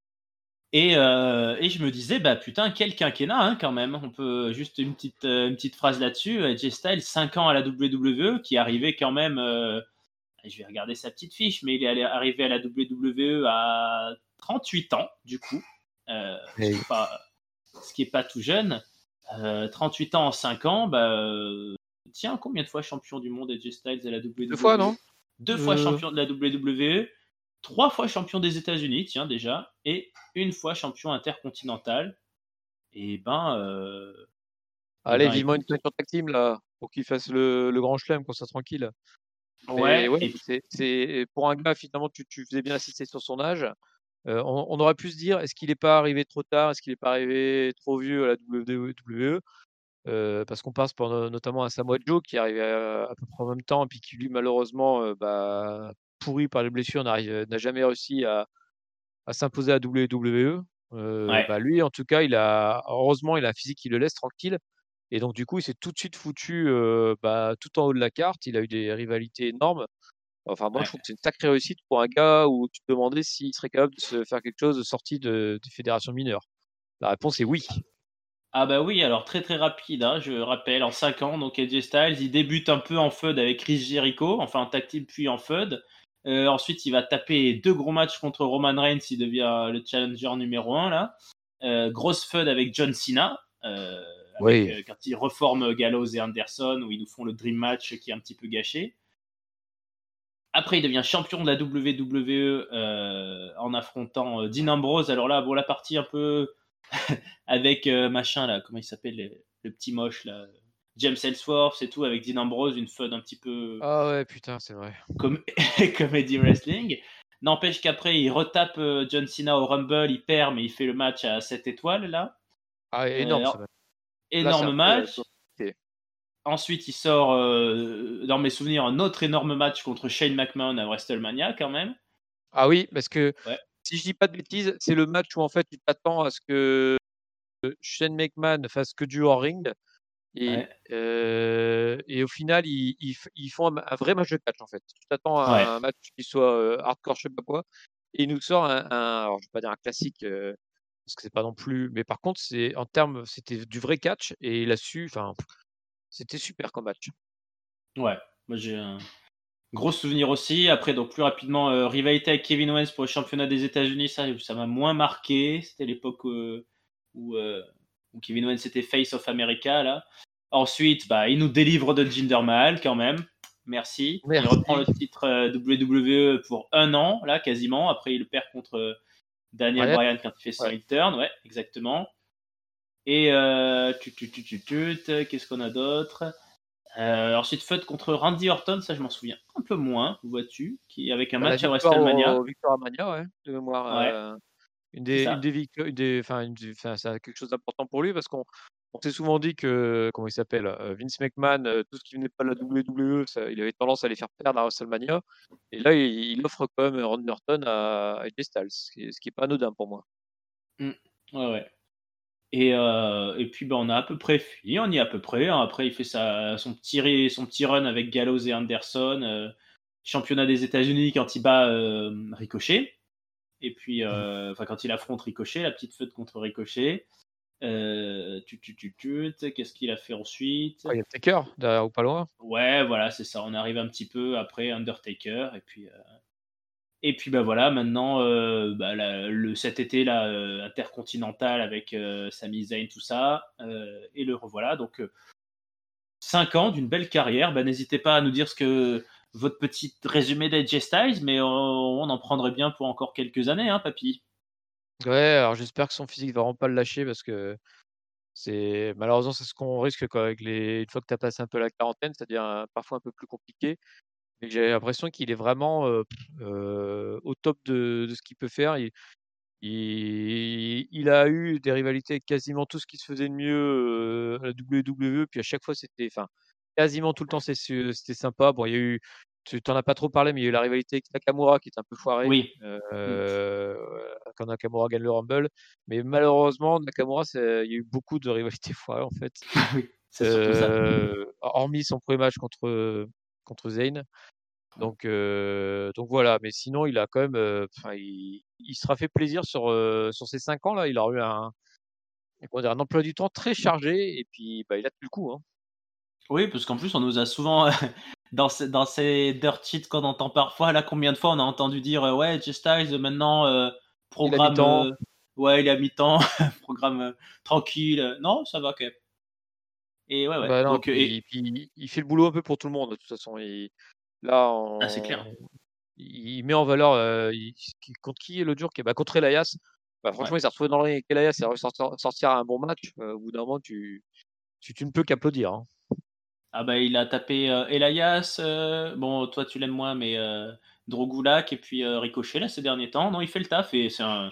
Speaker 1: Et, euh, et je me disais, bah putain, quel quinquennat hein, quand même. On peut juste une petite, euh, une petite phrase là-dessus. Edge Styles, cinq ans à la W W E, qui arrivait quand même. euh, je vais regarder sa petite fiche, mais il est allé- arrivé à la W W E à trente-huit ans, du coup. Euh, ce qui
Speaker 2: Et
Speaker 1: n'est pas, ce qui est pas tout jeune. Euh, trente-huit ans en cinq ans, bah, euh, tiens, combien de fois champion du monde Edge Styles à la
Speaker 2: deux fois,
Speaker 1: W W E?
Speaker 2: non?
Speaker 1: Deux fois
Speaker 2: Euh,
Speaker 1: champion de la W W E, trois fois champion des États-Unis, tiens déjà, et une fois champion intercontinental. Et ben, euh, et
Speaker 2: Allez,
Speaker 1: ben,
Speaker 2: vivement une
Speaker 1: écoute,
Speaker 2: ceinture tag team, là, pour qu'il fasse le, le grand chelem, qu'on soit tranquille. Mais
Speaker 1: ouais,
Speaker 2: ouais,
Speaker 1: et puis,
Speaker 2: c'est, c'est, pour un gars, finalement, tu, tu faisais bien assister sur son âge. Euh, on, on aurait pu se dire, est-ce qu'il n'est pas arrivé trop tard? Est-ce qu'il n'est pas arrivé trop vieux à la W W E? Euh, parce qu'on pense pendant, notamment à Samoa Joe qui arrivait à, à peu près en même temps, et puis qui lui, malheureusement, euh, bah, pourri par les blessures, n'arrive- n'a jamais réussi à, à s'imposer à W W E. Euh,
Speaker 1: ouais,
Speaker 2: bah, lui, en tout cas, il a, heureusement, il a un physique qui le laisse tranquille. Et donc, du coup, il s'est tout de suite foutu euh, bah, tout en haut de la carte. Il a eu des rivalités énormes. Enfin, moi, je
Speaker 1: ouais.
Speaker 2: trouve que c'est une sacrée réussite pour un gars où tu te demandais s'il serait capable de se faire quelque chose de sorti de, des fédérations mineures. La réponse est oui.
Speaker 1: Ah bah oui, alors très très rapide, hein, je rappelle, en cinq ans, donc Edge Styles, il débute un peu en feud avec Chris Jericho, enfin en tag team puis en feud. Euh, ensuite, il va taper deux gros matchs contre Roman Reigns, il devient le challenger numéro un là. Euh, grosse feud avec John Cena. Euh, avec,
Speaker 2: Oui.
Speaker 1: euh, quand ils reforment Gallows et Anderson, où ils nous font le Dream Match qui est un petit peu gâché. Après, il devient champion de la W W E euh, en affrontant euh, Dean Ambrose. Alors là, bon, la partie un peu avec euh, machin là, comment il s'appelle, le, le petit moche là, James Ellsworth et tout, avec Dean Ambrose, une fun un petit peu
Speaker 2: Ah ouais, putain, c'est vrai.
Speaker 1: com- comedy wrestling. N'empêche qu'après, il retape euh, John Cena au Rumble, il perd, mais il fait le match à sept étoiles là.
Speaker 2: Ah, énorme
Speaker 1: Euh,
Speaker 2: ce match. Là, c'est
Speaker 1: énorme
Speaker 2: un peu la
Speaker 1: match.
Speaker 2: continuité.
Speaker 1: Ensuite, il sort, euh, dans mes souvenirs, un autre énorme match contre Shane McMahon à WrestleMania quand même.
Speaker 2: Ah oui, parce que
Speaker 1: Ouais,
Speaker 2: si je dis pas de bêtises, c'est le match où en fait tu t'attends à ce que Shane McMahon fasse que du hors-ring et,
Speaker 1: ouais,
Speaker 2: heu et au final ils ils f ils font un un vrai match de catch en fait. Tu t'attends
Speaker 1: ouais,
Speaker 2: à un match qui soit, heu, hardcore, je sais pas quoi et il nous sort un un alors je vais pas dire un classique, heu, parce que c'est pas non plus mais par contre c'est en termes c'était du vrai catch et il a su enfin, c'était super comme match.
Speaker 1: ouais. Moi, j'ai un gros souvenir aussi. Après, donc plus rapidement, euh, rivalité avec Kevin Owens pour le championnat des États-Unis, ça, ça m'a moins marqué. C'était l'époque euh, où, euh, où Kevin Owens était Face of America là. Ensuite, bah, il nous délivre de Jinder Mahal quand même. Merci. Il reprend
Speaker 2: Merci.
Speaker 1: le titre euh, W W E pour un an là quasiment. Après, il le perd contre euh, Daniel
Speaker 2: Bryan?
Speaker 1: Bryan quand il fait son
Speaker 2: Ouais.
Speaker 1: return. Ouais, exactement. Et euh, tut, tut, tut, tut, tut, qu'est-ce qu'on a d'autre? Euh, ensuite, Fud contre Randy Orton, ça je m'en souviens un peu moins, vois-tu, qui avec un
Speaker 2: Bah, la
Speaker 1: match à
Speaker 2: victoire
Speaker 1: WrestleMania.
Speaker 2: au Victoramania, ouais, de mémoire,
Speaker 1: Ouais,
Speaker 2: heu, une
Speaker 1: c'est
Speaker 2: des une
Speaker 1: ça.
Speaker 2: des victo une des enfin une des enfin, ça a quelque chose d'important pour lui parce qu'on on s'est souvent dit que, comment il s'appelle? Heu, Vince McMahon, heu, tout ce qui venait pas de la W W E, ça il avait tendance à les faire perdre à WrestleMania et là, il il offre quand même Randy Orton à à A J Styles, ce qui est ce qui est pas anodin pour moi.
Speaker 1: Mm. Ouais, ouais. Et, euh, et puis ben, on a à peu près fini, on y est à peu près, hein. Après, il fait sa, son, petit, son petit run avec Gallows et Anderson, euh, championnat des États-Unis quand il bat euh, Ricochet. Et puis,
Speaker 2: Mmh.
Speaker 1: euh, enfin, quand il affronte Ricochet, la petite feud contre Ricochet. Euh, tu, tu, tu, tu, qu'est-ce qu'il a fait ensuite?
Speaker 2: Ah, il y a Taker derrière ou pas loin.
Speaker 1: Ouais, voilà, c'est ça. On arrive un petit peu après Undertaker. Et puis, euh, et puis bah voilà, maintenant, euh, bah, la- le, cet été, là, euh, intercontinental avec euh, Sami Zayn, tout ça. Euh, et le revoilà. Donc, euh, cinq ans d'une belle carrière. Bah, n'hésitez pas à nous dire ce que votre petit résumé d'A J Styles, mais on, on en prendrait bien pour encore quelques années, hein, papy.
Speaker 2: Ouais, alors j'espère que son physique va vraiment pas le lâcher parce que c'est malheureusement, c'est ce qu'on risque quoi avec les une fois que tu as passé un peu la quarantaine, ça devient, heu, parfois un peu plus compliqué. Et j'ai l'impression qu'il est vraiment, heu heu, au top de de ce qu'il peut faire. Il il il a eu des rivalités avec quasiment tout ce qui se faisait de mieux, heu, à la W W E, puis à chaque fois c'était enfin, quasiment tout le temps c'est ce c'était sympa. Bon, il y a eu tu tu en as pas trop parlé, mais il y a eu la rivalité avec Nakamura qui était un peu foirée,
Speaker 1: Oui. Mm.
Speaker 2: heu, quand Nakamura gagne le Rumble. Mais malheureusement, Nakamura, c'est il y a eu beaucoup de rivalités foirées en fait,
Speaker 1: Oui, c'est surtout ça.
Speaker 2: heu, hormis son premier match contre, contre Zayn. Donc heu, donc voilà, mais sinon il a quand même, heu, enfin il il se sera fait plaisir sur, heu, sur ces cinq ans là, il aura eu un comment dire? Un emploi du temps très chargé et puis, bah, il a tenu le coup, hein.
Speaker 1: Oui, parce qu'en plus, on nous a souvent, dans, ces, dans ces dirt sheets qu'on entend parfois, là, combien de fois on a entendu dire euh, ouais, J Styles, maintenant, euh,
Speaker 2: Il a
Speaker 1: programme,
Speaker 2: mi-temps,
Speaker 1: euh, ouais, il est à mi-temps, programme euh, tranquille. Non, ça va quand même. Et ouais, ouais.
Speaker 2: bah, non,
Speaker 1: Donc, euh,
Speaker 2: puis
Speaker 1: et...
Speaker 2: puis il il fait le boulot un peu pour tout le monde de toute façon. Il là,
Speaker 1: Ah, c'est clair.
Speaker 2: on il met en valeur, heu, il qui contre qui l'autre jour? Qui bah, contre Elias. Bah,
Speaker 1: Ouais.
Speaker 2: franchement, il s'est retrouvé dans le ring avec Elias et a réussi sortir sortir un bon match, heu, au bout d'un moment tu tu tu ne peux qu'applaudir, hein.
Speaker 1: Ah, bah, il a tapé euh, Elias, euh, bon, toi, tu l'aimes moins, mais euh, Drogulak et puis euh, Ricochet, là, ces derniers temps. Non, il fait le taf et c'est un,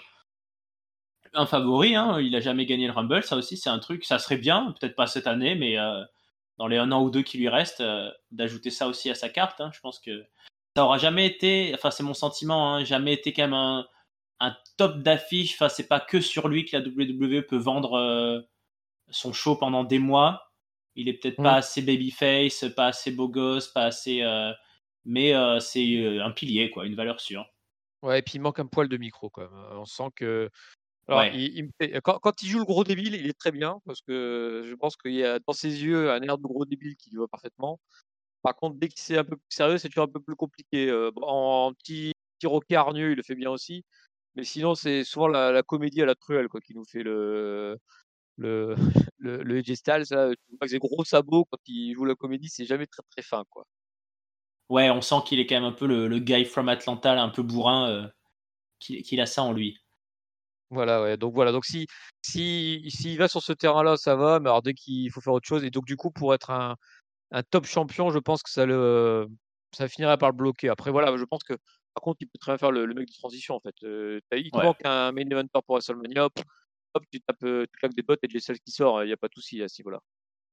Speaker 1: un favori, hein. Il a jamais gagné le Rumble. Ça aussi, c'est un truc, ça serait bien, peut-être pas cette année, mais. Euh, dans les un an ou deux qui lui restent, euh, d'ajouter ça aussi à sa carte. Hein. Je pense que ça aura jamais été, enfin c'est mon sentiment, hein, jamais été quand même un, un top d'affiche. Enfin c'est pas que sur lui que la W W E peut vendre euh, son show pendant des mois. Il est peut-être pas
Speaker 2: Mmh.
Speaker 1: assez babyface, pas assez beau gosse, pas assez, euh, mais euh, c'est euh, un pilier quoi, une valeur sûre.
Speaker 2: Ouais et puis il manque un poil de micro quand même, heu, on sent que alors
Speaker 1: Ouais,
Speaker 2: il il me fait quand quand il joue le gros débile, il est très bien parce que je pense qu'il y a dans ses yeux un air de gros débile qui lui va parfaitement. Par contre, dès que c'est un peu plus sérieux, c'est toujours un peu plus compliqué, heu, bon en petit petit roquet hargneux, il le fait bien aussi, mais sinon c'est souvent la la comédie à la truelle quoi qui nous fait le le le le A J Styles là, tu vois ses gros sabots quand il joue la comédie, c'est jamais très, très fin, quoi.
Speaker 1: Ouais, on sent qu'il est quand même un peu le le guy from Atlanta, là, un peu bourrin, heu, qu'il qu'il a ça en lui.
Speaker 2: Voilà, ouais, donc voilà, donc si si s'il va sur ce terrain-là, ça va, mais alors dès qu'il faut faire autre chose et donc du coup, pour être un un top champion, je pense que ça le ça finirait par le bloquer. Après voilà, je pense que par contre, il peut très bien faire le le mec de transition en fait. Heu, tu as il te
Speaker 1: Ouais.
Speaker 2: manque un main eventer pour WrestleMania, hop, hop, tu tapes, heu, tu claques des bottes et J S L qui sort, il y a pas de souci à ce niveau-là.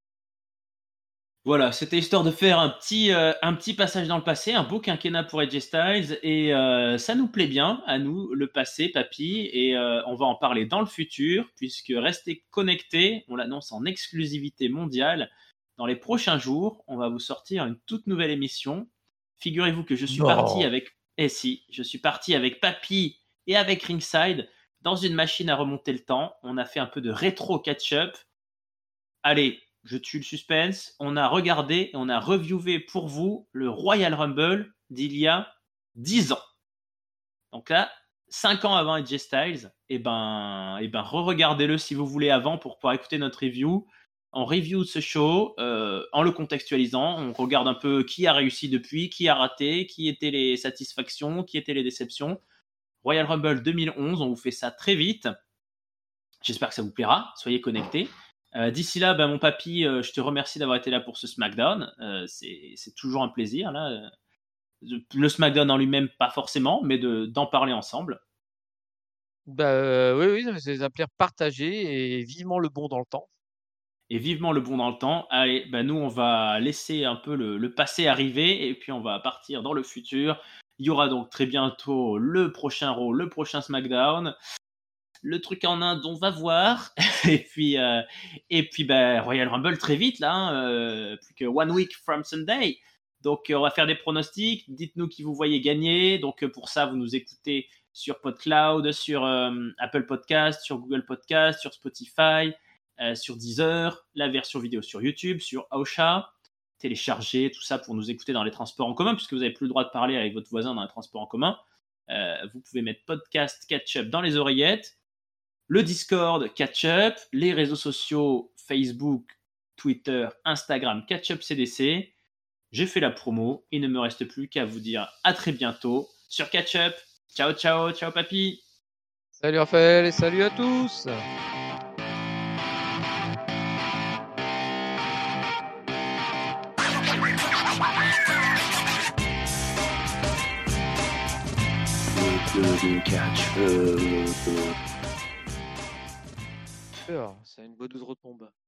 Speaker 1: Voilà, c'était histoire de faire un petit, heu, un petit passage dans le passé, un beau quinquennat pour A J Styles et heu, ça nous plaît bien à nous, le passé, papy et heu, on va en parler dans le futur puisque restez connectés, on l'annonce en exclusivité mondiale. Dans les prochains jours, on va vous sortir une toute nouvelle émission. Figurez-vous que je suis parti
Speaker 2: Non!
Speaker 1: avec eh si, je suis parti avec papy et avec Ringside dans une machine à remonter le temps. On a fait un peu de rétro catch-up. Allez, je tue le suspense. On a regardé et on a reviewé pour vous le Royal Rumble d'il y a dix ans. Donc là, cinq ans avant A J Styles, et ben, et ben re-regardez-le si vous voulez avant pour pouvoir écouter notre review. On review ce show euh, en le contextualisant. On regarde un peu qui a réussi depuis, qui a raté, qui étaient les satisfactions, qui étaient les déceptions. Royal Rumble deux mille onze, on vous fait ça très vite. J'espère que ça vous plaira. Soyez connectés. Euh, D'ici là, bah, mon papy, euh, je te remercie d'avoir été là pour ce SmackDown. Euh, c'est c'est toujours un plaisir. Là. Le SmackDown en lui-même, pas forcément, mais de- d'en parler ensemble.
Speaker 2: Bah, heu, oui, oui, c'est un plaisir partagé et vivement le bon dans le temps.
Speaker 1: Et vivement le bon dans le temps. Allez, bah, nous, on va laisser un peu le, le passé arriver et puis on va partir dans le futur. Il y aura donc très bientôt le prochain Raw, le prochain SmackDown. Le truc en Inde, on va voir. et puis, euh, et puis bah, Royal Rumble très vite, là. Hein, euh, plus que one week from Sunday. Donc, euh, on va faire des pronostics. Dites-nous qui vous voyez gagner. Donc, euh, pour ça, vous nous écoutez sur PodCloud, sur euh, Apple Podcast, sur Google Podcast, sur Spotify, euh, sur Deezer, la version vidéo sur YouTube, sur Aosha. Téléchargez tout ça pour nous écouter dans les transports en commun, puisque vous n'avez plus le droit de parler avec votre voisin dans les transports en commun. Euh, vous pouvez mettre podcast catch-up dans les oreillettes. Le Discord Catch-up, les réseaux sociaux Facebook, Twitter, Instagram Catch-up C D C. J'ai fait la promo, il ne me reste plus qu'à vous dire à très bientôt sur Catch-up. Ciao, ciao, ciao papy.
Speaker 2: Salut Raphaël et salut à tous!
Speaker 3: Catch.
Speaker 2: Peur, c'est une bonne retombe.